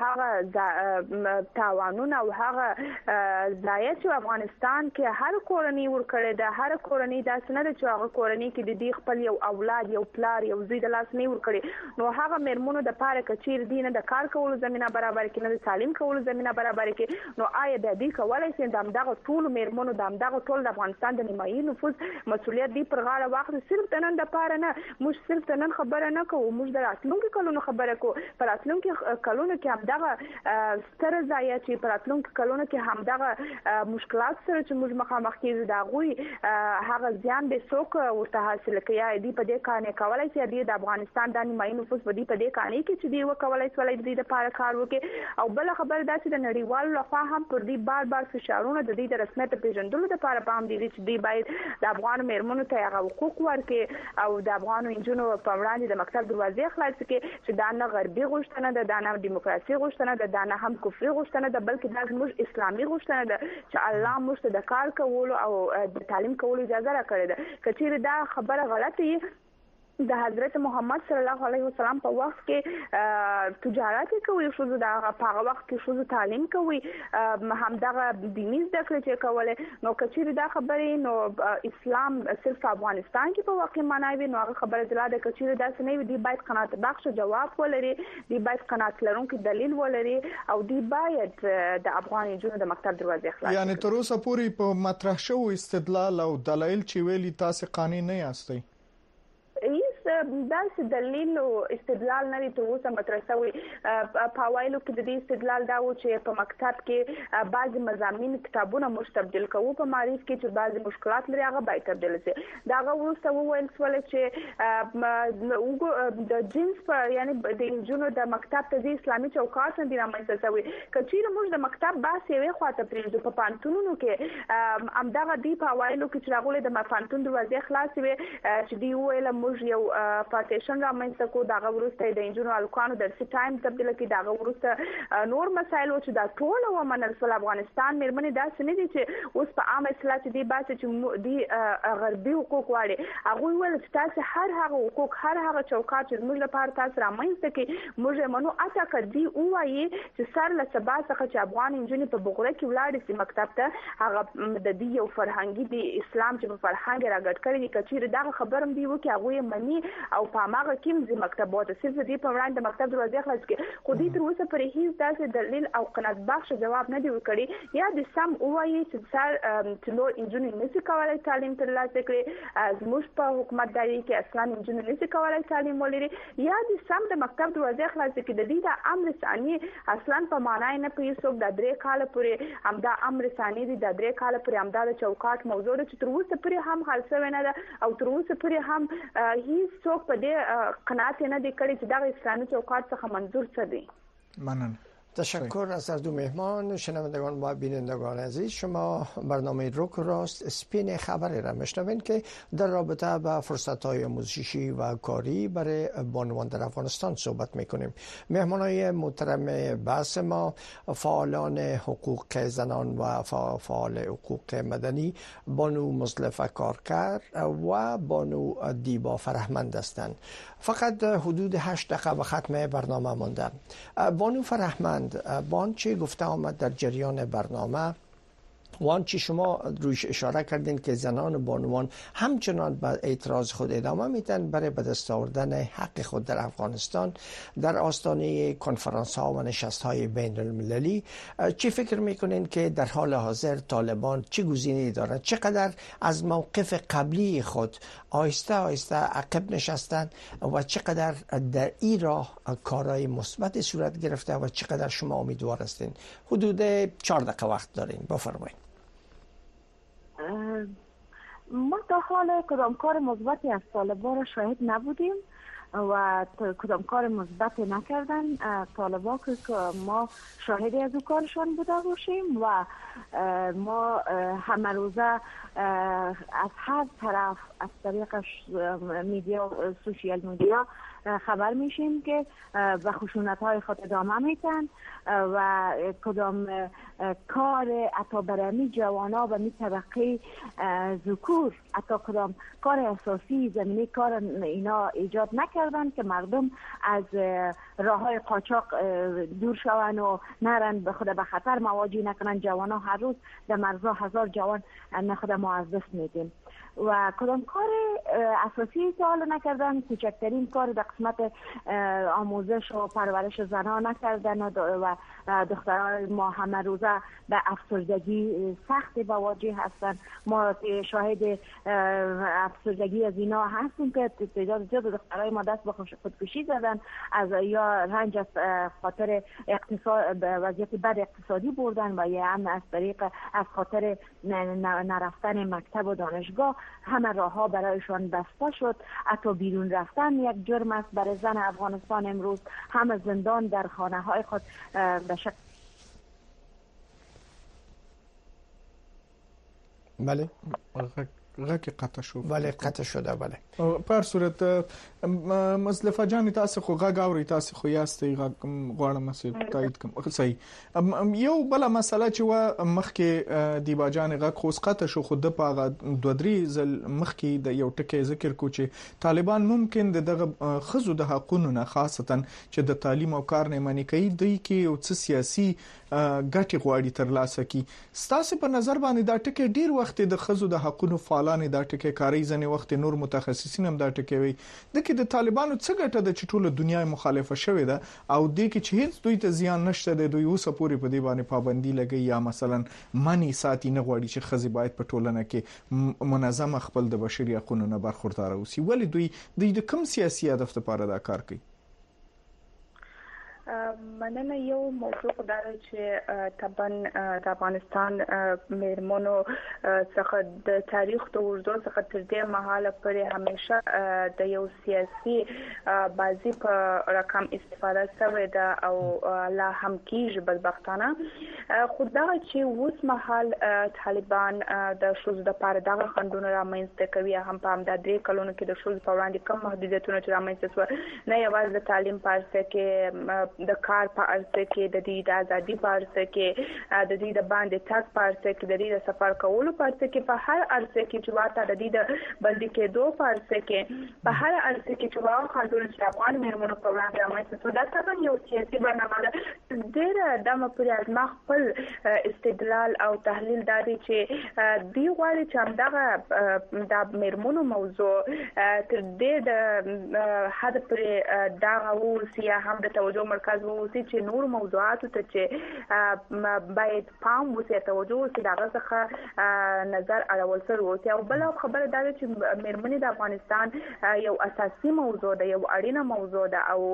هغه تاوانونه او هغه ضایع چې افغانستان کې هر کورنۍ ورکړې ده، هر کورنۍ داسې نه ده چې هغه کورنۍ کې د دې خپل یو اولاد یو پلار یو زوی د لاس نه ورکړي. نو هغه مېرمنو د پاره کچیر دي نه د کار کولو زمينه برابر کې نه د تعلیم کولو زمينه برابر کې. نو آیا د دې کولای شي د همدغه ټول مېرمنو د همدغه ټول د افغانستان د نیمایي نفوذ مسؤلیت دی پر غاړه واخلي؟ صرف د نن د پاره نه، موږ صرف د نن خبره نه کوو، موږ د راتلونکي کلونو خبره کوو. په راتلونکي کلونو کې همدغه ستر ځایه چې په راتلونکي کلونو کې همدغه مشکلات سره چې موږ مخامخ کېږو د هغوی هغه زیان به څوک ورته حاصل کوي. یا دی په دې کانې کولای شي دی د افغانستان د نیمایي نفوذ په دې په دې کانې کې چې دی وکولای شي د دې لپاره کار وکړي. او بل خبره دا چې د نړیوالو لخوا هم پر دې بار بار فشارونه د دې د رسمیت پیژندلو لپاره پام دی چې دی باید د افغان مېرمنو ته هغه حقوق ورکړي او د افغان انجونو په وړاندې د مکتب دروازې خلاص کړي چې دا نه غربي غوښتنه ده، دا نه دیموکراسي غوښتنه ده، دا نه هم کفري غوښتنه ده، بلکې دا زموږ اسلامي غوښتنه ده چې الله موږ ته د کار کولو او د تعلیم کولو اجازه راکړې ده. که چیرې دا خبره غلطه وي د حضرت محمد صلی الله علیه وسلم په وخت کې تجارت کوي، شوزو د هغه وخت کې شوزو تعلیم کوي، همدغه دیني زده کړې چې کوله. نو کچېرې دا خبرې نو اسلام صرف افغانستان کې په واقع معنی وي نو هغه خبره دلا د کچېرې داسې نه وي. دی باید قناعت بخش جواب ولري، دی باید قناعت لرونکي دلیل ولري او دی باید د افغان جنونو د مکتب دروازې خلاص. یعنی تر اوسه پورې په مطرح شو استدلال او دلایل چې ویلي تاسو قانوني نه یاستئ؟ داسې دلیل او استدلال نه تر اوسه مطرح شوی. په اوایلو کې د دې استدلال دا و چې په مکتب کې بعض مضامین کتابونه موږ تبدیل کوو، په معرف کې چې بعض مشکلات لري هغه باید تبدیل شي. دا هغه وروسته وویل شول چې د جنس په یعنی د انجونو د مکتب ته د اسلامي چوکاټ نه دی رامنځته شوی. که چیرې موږ د مکتب بحث یوې خواته پرېږدو په پوهنتونونو کې همدغه دی په اوایلو کې چې راغلي د پوهنتون دروازې خلاصې وې چې دی وویل موږ یو پارټیشن رامنځته کو دغه ورسته د انجونو الکانو درسي ټایم تبدیل کی دغه ورسته نور مسایل چې دا ټول ومنل شول. افغانستان مېرمنې دا سن دي چې اوس په عام اصلاح چې دی باسي چې دی غربي حقوق واړي هغه ول چې تاسو هر هغه حقوق هر هغه چوکاټ چې موږ لپاره تاسو رامنځته کی موږ منو اته کړي وایي چې سر له سبا څخه چې افغان انجونې په بغره کې ولاړې سي مکتب ته هغه د دې یو فرهنګي دی اسلام چې په فرهنګ راګټ کړی دی کچیر دا خبرم دی وکي هغه منی او په ماغه کې د مکتب وته صرف دې په وړاندې مکتب دروازه خلاص کې خو دې تر اوسه پرې هیڅ داسې دلیل او قناعت بخش جواب نه دی ورکړي یا د سم وایي چې سر چې نور انجونې نشي کولای تعلیم ترلاسه کړي زموږ په حکومتداري کې اصلا انجونې نشي کولای تعلیم ولري یا د سم د مکتب دروازه خلاص کې د دې د امر ثاني اصلا په معنی نه پي څوک د درې کال پورې همدا امر ثاني دي د درې کال پورې همدا د چوکاټ موضوع چې تر اوسه پورې هم حل شوی نه ده او تر اوسه پورې هم هیڅ څوک په دې قناعت نه دی کړی چې دا اسلامي چوکاټ څخه منظور څه دی. ممنون. تشکر از هر دو مهمان. شنوندگان و بینندگان عزیز، شما برنامه روک راست سپین خبری را میشنوین که در رابطه با فرصت‌های آموزشی و کاری برای بانوان در افغانستان صحبت میکنیم. مهمانای محترم بحث ما فعالان حقوق زنان و فعال حقوق مدنی بانو مزلفه کارکر و بانو دیبا فرهمند هستند. فقط حدود هشت دقیقه و ختم برنامه مانده. بانو فرهمند، با آنچه گفته آمد در جریان برنامه و آنچه شما رویش اشاره کردین که زنان و بانوان همچنان به اعتراض خود ادامه میدن برای به دست آوردن حق خود در افغانستان در آستانه کنفرانس ها و نشست های بین المللی، چی فکر میکنین که در حال حاضر طالبان چه گزینه‌ای دارند؟ چقدر از موقف قبلی خود آهسته آهسته عقب نشستن و چقدر در این راه کارهای مثبت صورت گرفته و چقدر شما امیدوار هستین؟ حدود چهار دقیقه وقت دارین، بفرمایید. ما تا حال کدام کار مثبتی از طالبان را شاهد نبودیم و کدام کار مثبتی نکردن طالبان که ما شاهدی از او کارشان بوده باشیم و ما همه روزه از هر طرف از طریق میدیا سوشیال میدیا خبر میشیم که به خشونت های خود ادامه میتن و کدام کار حتی برای جوانا و می طبقه ذکور حتی کدام کار اساسی زمینی کار اینا ایجاد نکردن که مردم از راه های قاچاق دور شوند و نرن به خود به خطر مواجه نکنن. جوانا هر روز در مرزها هزار جوان نخود ما از دست میدیم و کدام کار اساسی که حالا نکردن. کوچکترین کار در قسمت آموزش و پرورش زنان نکردن و دختران ما همه روزه به افسردگی سخت مواجه هستند. ما شاهد افسردگی از اینا هستیم که تعداد زیاد دخترای ما دست به خودکشی زدن از یا رنج از خاطر اقتصاد وضعیت بد اقتصادی بردن و یا هم از طریق از خاطر نرفتن مکتب و دانشگاه همه راه ها برایشان بسته شد. حتی بیرون رفتن یک جرم است برای زن افغانستان. امروز همه زندان در خانه های خود به شکل بله غږ قطع شو. بله قطع شده. بله په هر صورت مزلفه جان تاسو خو غږ اوري، تاسو خو یاستئ غږ غواړم چې تایید کوم. صحیح. یو بل مسله چې و مخکې دیبا جان غږ خو قطع شو، خو د پاغه دوه درې ځل مخکې د یو ټکی ذکر کو چې طالبان ممکن دغه خزو د حقونو نه خاصتا چې د تعلیم او کار نه منې کوي دوی کې یو څه سیاسي ګټي غواړي ترلاسه کی. ستاسو په نظر باندې دا ټکی ډیر وخت د خزو د حقونو فعالان دا ټکی کاری ځنې وخت نور متخصصین هم دا ټکی وي د کې د طالبانو څه ګټه د چټوله دنیا مخالفه شوې ده او د کې چې هیڅ دوی ته زیان نشته د دوی اوسه پوری په دی باندې پابندي لګي یا مثلا مانی ساتي نه غواړي چې خزي باید په ټولنه کې منظم خپل د بشري حقوقو نه برخوردار اوسي. ولی دوی د کوم سیاسي هدف لپاره دا کار کوي؟ مننه. یو موضوع دا چې طبعا د افغانستان میرمنو څخه د تاریخ د ورځو څخه تر دې مهاله پورې همیشه د یو سیاسي بازی په رقم استفاده شوې ده او لا هم کیږي بدبختانه. خو دا چې اوس مهال طالبان د ښځو لپاره دغه خنډونه رامنځته کوي، هم په همدا درې کلونو کې د ښځو په وړاندې کوم محدودیتونه چې رامنځته شوه، نه یوازې د تعلیم په ارزښت کې، د کار په ارزه کې، د دې د ازادي په ارزه کې، د دې د باندې تاک په ارزه کې، د دې د سفر کولو په ارزه کې، په هر ارزه کې چې واته د دې د بندي کېدو په ارزه کې، په هر ارزه کې چې واو خاطر چې افغان میرمنو په وړاندې رامنځته شو. دا څنګه یو سیاسي برنامه ده ډېر د مپري ازما خپل استدلال او تحلیل دادی چې دی غواړي چې همدغه د میرمنو موضوع تر دې د حد پرې دا غوښتي هم د توجه مرکز ووسی چې نور موضوعاتو ته چې باید پام وسی توجه وسی دغه څخه نظر اړول سره وسی. او بل خبره دا چې میرمنې د افغانستان یو اساسي موضوع ده، یو اړینه موضوع ده او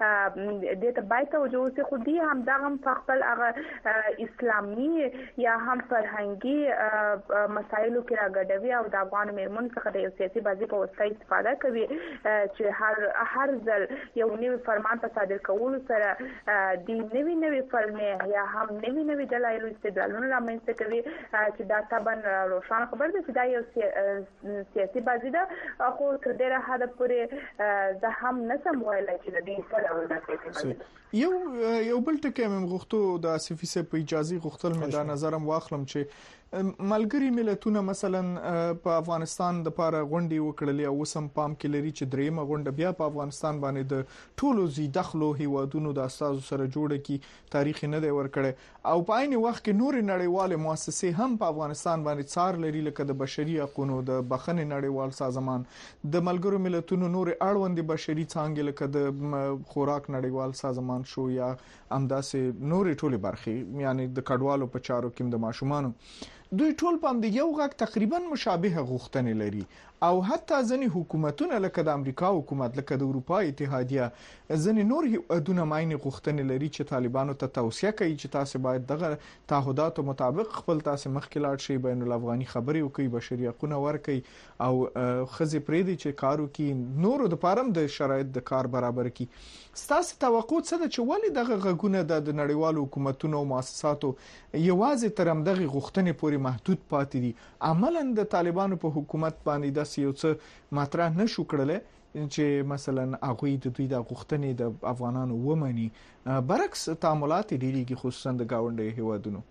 د ته باید توجه وسی. خو دې هم دغه په خپل هغه اسلامي یا هم فرهنګي مسایلو کې راګډوي او د افغان میرمنو څخه د یو سیاسي بازی په واسطه استفاده کوي چې هر هر ځل یو نوی فرمان په صادر کولو سره دی نوی نوی فرمې یا هم نوی نوی دلایل استدلالونه رامنځته کوي چې دا طبعا روښانه خبر ده چې دا یو سیاسي بازی ده. خو تر ډیره حد پورې زه هم نسم ویلای چې د دې سره یو یو بل ټکی مې غوښتو د اسفي سه په اجازه غوښتل مې دا نظرم واخلم چې ملګری ملتونه مثلا په افغانستان د پاره غونډې وکړلې او وسم پام کې لري چې دریمه غونډه بیا په افغانستان باندې د ټولو زی دخلو هیوادونو د اساسو سره جوړه کی تاریخ نه دی ورکړي او په عین وخت کې نور نړیوال مؤسسې هم په افغانستان باندې څار لري لکه د بشري حقوقو د بخښنې نړیوال سازمان، د ملګرو ملتونو نور اړوند بشري څانګې لکه د خوراک نړیوال سازمان شو یا همداسې نور ټولې برخې یعنی د کډوالو په چارو کې د ماشومانو دوی ټول په د یو غږ تقریبا مشابه غوښتنې لري او حتی ځینې حکومتونه لکه د امریکا حکومت لکه د اروپا اتحادیه ځینې نور هیوادونه ماینه غوښتنې لري چې طالبانو ته توصیه کوي چې تاسو باید دغه تعهداتو مطابق خپل تاسو مخکې لاړ شئ، بین الافغاني خبرې وکړي، بشري حقوق ورکړي او خزي پرېدي چې کارو کې نور د پارم د شرایط د کار برابر کړي. ستاسو توقع څه ده چې ولې دغه غږونه د نړیوالو حکومتونو او مؤسساتو یوازې تر همدغه غوښتنې پورې محدود پاتې دي؟ عملاً د طالبانو په حکومت باندې د یو څه مطرح نشو کړل چې مثلا هغه د دوی د غوښتنې د افغانانو ومني، برعکس تعاملات ډیریږي خصوصا د گاونډي هیوادونو.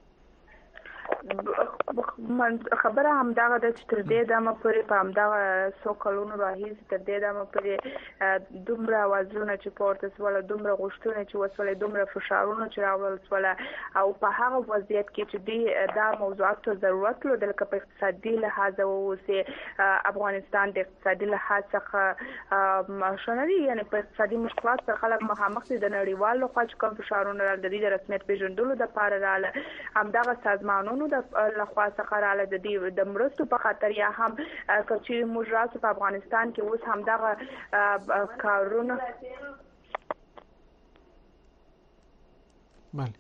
خبره هم دا ده چې تر دې دمه پورې په همدغه څو کلونو راهیسې تر دې دمه پورې دومره اوازونه چې پورته سول، دومره غوښتنې چې وسول، دومره فشارونه چې راوړل سول او په هغه وضعیت کې چې دې دا موضوعاتو ضرورت لري لکه په اقتصادي لحاظ او سي افغانستان د اقتصادي لحاظ څخه شنري یعنی په اقتصادي مشکلات سره خلک مخامخ دي، د نړیوالو خوا چې کوم فشارونه راځي د رسمیت پیژندلو د پاره رااله همدغه سازمانونو د لخوا څخه رااله د دې د مرستو په خاطر یا هم کچې موږ راسو په افغانستان کې اوس همدغه کارونه بله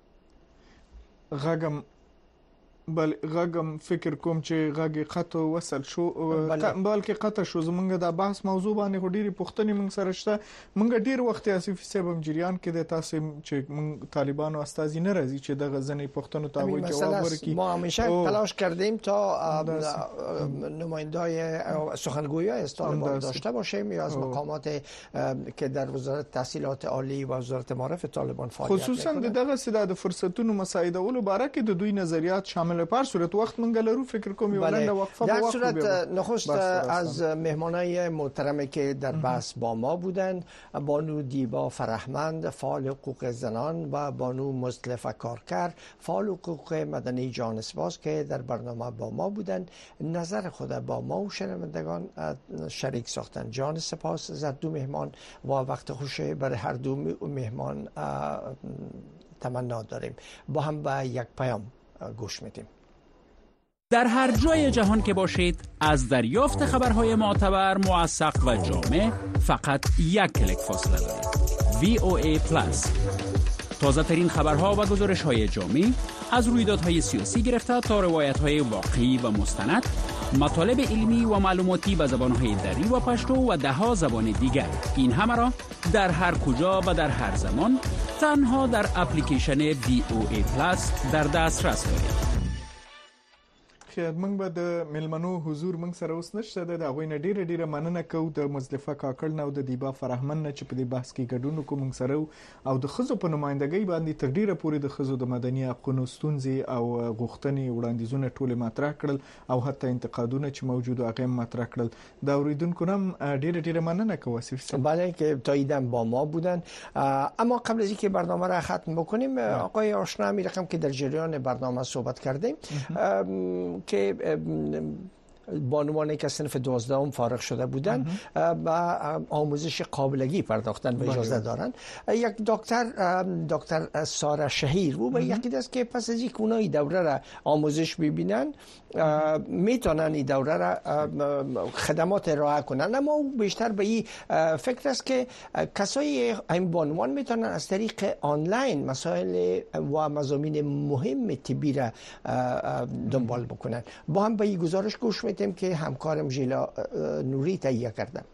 غږم بل غږم فکر کوم چې غږی قطع وصل شو بلکې قطع شو. زمونږ د بحث موضوع باندې ډېری پوښتنې موږ سره شته. موږ ډېر وخت اسفي سبب جریان کې د تاسو چې موږ طالبانو استازي نه راځي چې د غزنی پښتنو ته وایي جواب ورکړي. ما همیشه تلاش کردیم تا نمایندای سخنگویای از طالبان داشته باشیم یا از مقامات که در وزارت تحصیلات عالی و وزارت معارف طالبان فعالیت خصوصا دغه سده د فرصتونو مساعدولو باره کې د دوی نظریات شامل پر صورت وقت منگلرو فکر کنم یا لنده وقفه در صورت نخست از مهمانای محترمی که در بحث با ما بودند بانو دیبا فرهمند فعال حقوق زنان و بانو مصطفی کارکر فعال حقوق مدنی جانسپاس که در برنامه با ما بودند نظر خود با ما و شنوندگان شریک ساختند. جان سپاس از دو مهمان و وقت خوش برای هر دو مهمان تمنا داریم. با هم به یک پیام گوش میدیم. در هر جای جهان که باشید از دریافت خبرهای معتبر، موثق و جامع فقط یک کلیک فاصله دارید. وی او ای پلاس. تازه ترین خبرها و گزارش های جامع از رویدادهای سیاسی گرفته تا روایت های واقعی و مستند، مطالب علمی و معلوماتی به زبانهای دری و پشتو و ده ها زبان دیگر. این همه را در هر کجا و در هر زمان تنها در اپلیکیشن وی او ای پلاس در دسترس دارید. خیر، موږ به د ملمنو حضور موږ سره اوس نشته ده. د هغوی نه ډیره ډیره مننه کوو د مزدلفه کاکړ نه او د دیبا فرهمن نه چې په دې بحث کې ګډون وکړو موږ سره، او د ښځو په نمایندګۍ باندې تر ډیره پورې د ښځو د مدني حقونو ستونزې او غوښتنې وړاندیزونه ټول مطرح کړل او حتی انتقادونه چې موجود و هغه مطرح کړل. د اوریدونکو هم ډیره ډیره مننه کوو. بله که تاییدم با ما بودن. اما قبل از اینکه برنامه را ختم بکنیم، آقای آشنا می رقم که در جریان برنامه صحبت کردیم که بانوانی که صنف دوازدهم فارغ شده بودن و آموزش قابلگی پرداختن و اجازه دارن. یک دکتر دکتر سارا شهیر بود و یکی است که پس از اینکه اونها این دوره را آموزش ببینن میتونن این دوره را خدمات ارائه کنن، اما او بیشتر به این فکر است که کسای این بانوان میتونن از طریق آنلاین مسائل و مضامین مهم طبی را دنبال بکنن. با هم به این گزارش گوش میدیم که همکارم ژیلا نوری تهیه کردم.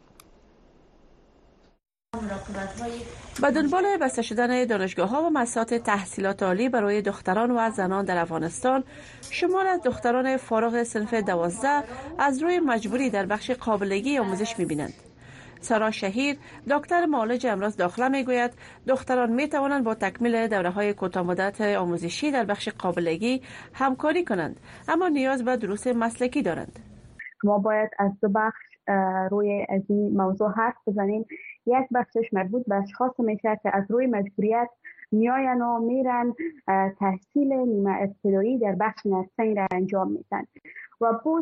به دنبال بسته شدن دانشگاه‌ها و مؤسسات تحصیلات عالی برای دختران و زنان در افغانستان، شمار از دختران فارغ صنف دوازده از روی مجبوری در بخش قابلگی آموزش می‌بینند. سارا شهیر، دکتر معالج امراض داخله میگوید دختران می توانند با تکمیل دوره‌های کوتاه مدت آموزشی در بخش قابلگی همکاری کنند، اما نیاز به دروس مسلکی دارند. ما باید از دو بخش روی از این موضوع حرف بزنیم. یک بخشش مربوط به اشخاص میشه که از روی مجبوریت میاین و میرن تحصیل نیمه ابتدایی در بخش نرسنگ را انجام میدن، و بود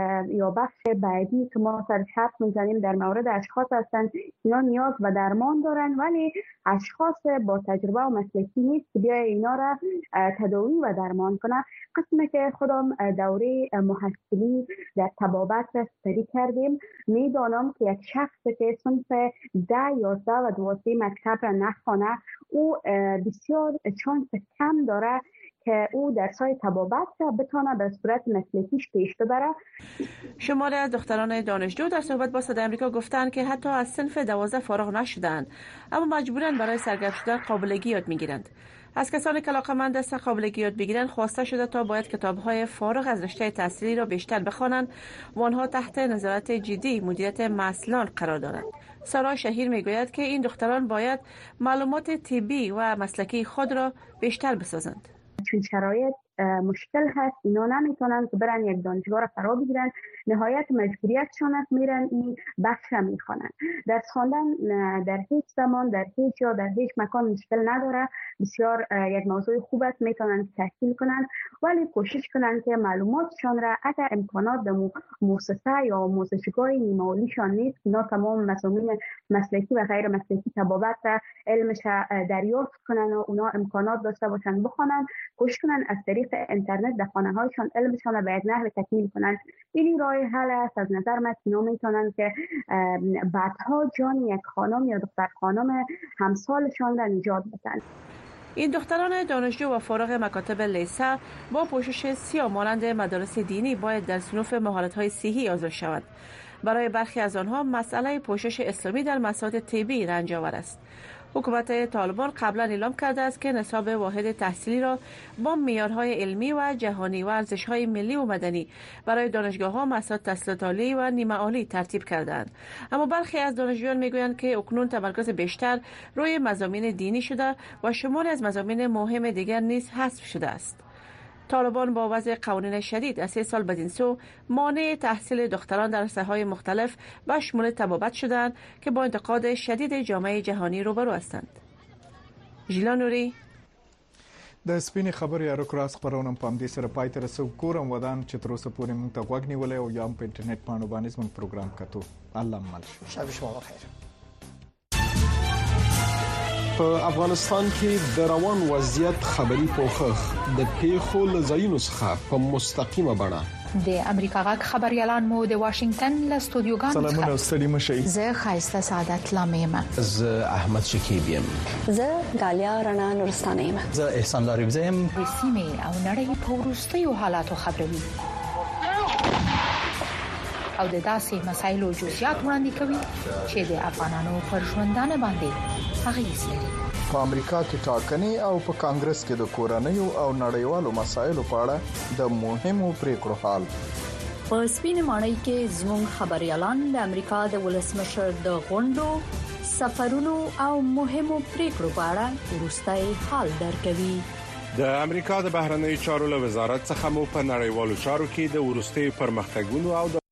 یا بخش بعدی که ما سر حرف میزنیم در مورد اشخاص هستند اینا نیاز و درمان دارن ولی اشخاص با تجربه و مسلکی نیست که بیای اینا را تداوی و درمان کنه. قسمی که خودم دوره محصلی در طبابت را سپری کردیم، میدانم که یک شخص که صنف ده یازده و دوازده مکتب را نخوانه او بسیار چانس کم داره که او در سای طبابت را بتونه به صورت مسلکیش پیش ببره. شماری از دختران دانشجو در صحبت با صدای آمریکا گفتند که حتی از صنف دوازده فارغ نشدند، اما مجبورن برای سرگرم شدن قابلگی یاد میگیرند. از کسانی که علاقه‌مند هستند قابلگی یاد بگیرند خواسته شده تا باید کتاب‌های فارغ از رشته تحصیلی را بیشتر بخوانند و آنها تحت نظارت جدی مدیریت مسئولان قرار دارند. سارا شهیر میگوید که این دختران باید معلومات طبی و مسلکی خود را بیشتر بسازند. چون شرایط مشکل هست اینا نمیتونن که برن یک دانشگاه را فرا بگیرن، نهایت مجبوریتشان است میرن این بخش را میخوانن. درس خواندن در هیچ زمان در هیچ جا در هیچ مکان مشکل نداره، بسیار یک موضوع خوب است، میتونن تحصیل کنن ولی کوشش کنن که معلوماتشان را اگر امکانات در مؤسسه یا آموزشگاه نیمه‌عالیشان نیست اینا تمام مضامین مسلکی و غیر مسلکی طبابت را علمش دریافت کنن و اونا امکانات داشته باشن بخوانن، کوشش کنن از طریق اینترنت در خانه هایشان علمشان را به یک نحو تکمیل کنن. این راه حل است. از نظر من اینا میتونن که بعدها جان یک خانم یا دختر خانم همسالشان را نجات بدن. این دختران دانشجو و فارغ مکاتب لیسه با پوشش سیاه مانند مدارس دینی باید در صنوف مهارت‌های صحی آزمایش شوند. برای برخی از آنها مسئله پوشش اسلامی در مسائل طبی رنج‌آور است. حکومت طالبان قبلا اعلام کرده است که نصاب واحد تحصیلی را با معیارهای علمی و جهانی و ارزش‌های ملی و مدنی برای دانشگاه‌ها، مؤسسات تحصیلات عالی و نیمه عالی ترتیب کرده‌اند. اما برخی از دانشجویان میگویند که اکنون تمرکز بیشتر روی مضامین دینی شده و شماری از مضامین مهم دیگر نیز حذف شده است. طالبان با وضع قوانین شدید از سه سال بدین سو مانع تحصیل دختران در رشته‌های مختلف و شمول طبابت شدند که با انتقاد شدید جامعه جهانی روبرو هستند. ژیلا نوری د سپینې خبرې اړه کراس خبرونه په همدې سره پای ته رسو. کورم ودان چې تر اوسه پورې موږ ته غوږ نیولی او یا هم په انټرنیټ پاڼو باندې زموږ پروګرام کتو. الله مل شو. شب شما بخیر. په افغانستان کې د روان وضعیت خبري پوښښ د پیښو له ځایونو څخه په مستقیمه بڼه د امریکا غږ خبريالان مو د واشنگټن له استودیوګانو سلامونه ستړي مشي. زه خایسته سعادت لامیم. زه احمد شکیب یم. زه غالیا رڼا نورستانه یم. زه احسان لاري زم. د سیمې او نړۍ په وروستیو حالاتو خبروي او د داسې مسایلو جزئیات وړاندې کوي چې د افغانانو پر ژوندانه باندې اغیز لري. په امریکا کې ټاکنې او په کانګرس کې د کورنیو او نړیوالو مسایلو په اړه د مهمو پریکړو حال. په سپینې ماڼۍ کې زموږ خبريالان د امریکا د ولسمشر د غونډو، سفرونو او مهمو پریکړو په اړه وروستي حال درکوي. د امریکا د بهرنیو چارو له وزارت څخه مو په نړیوالو چارو کې د وروستي پرمختګونو او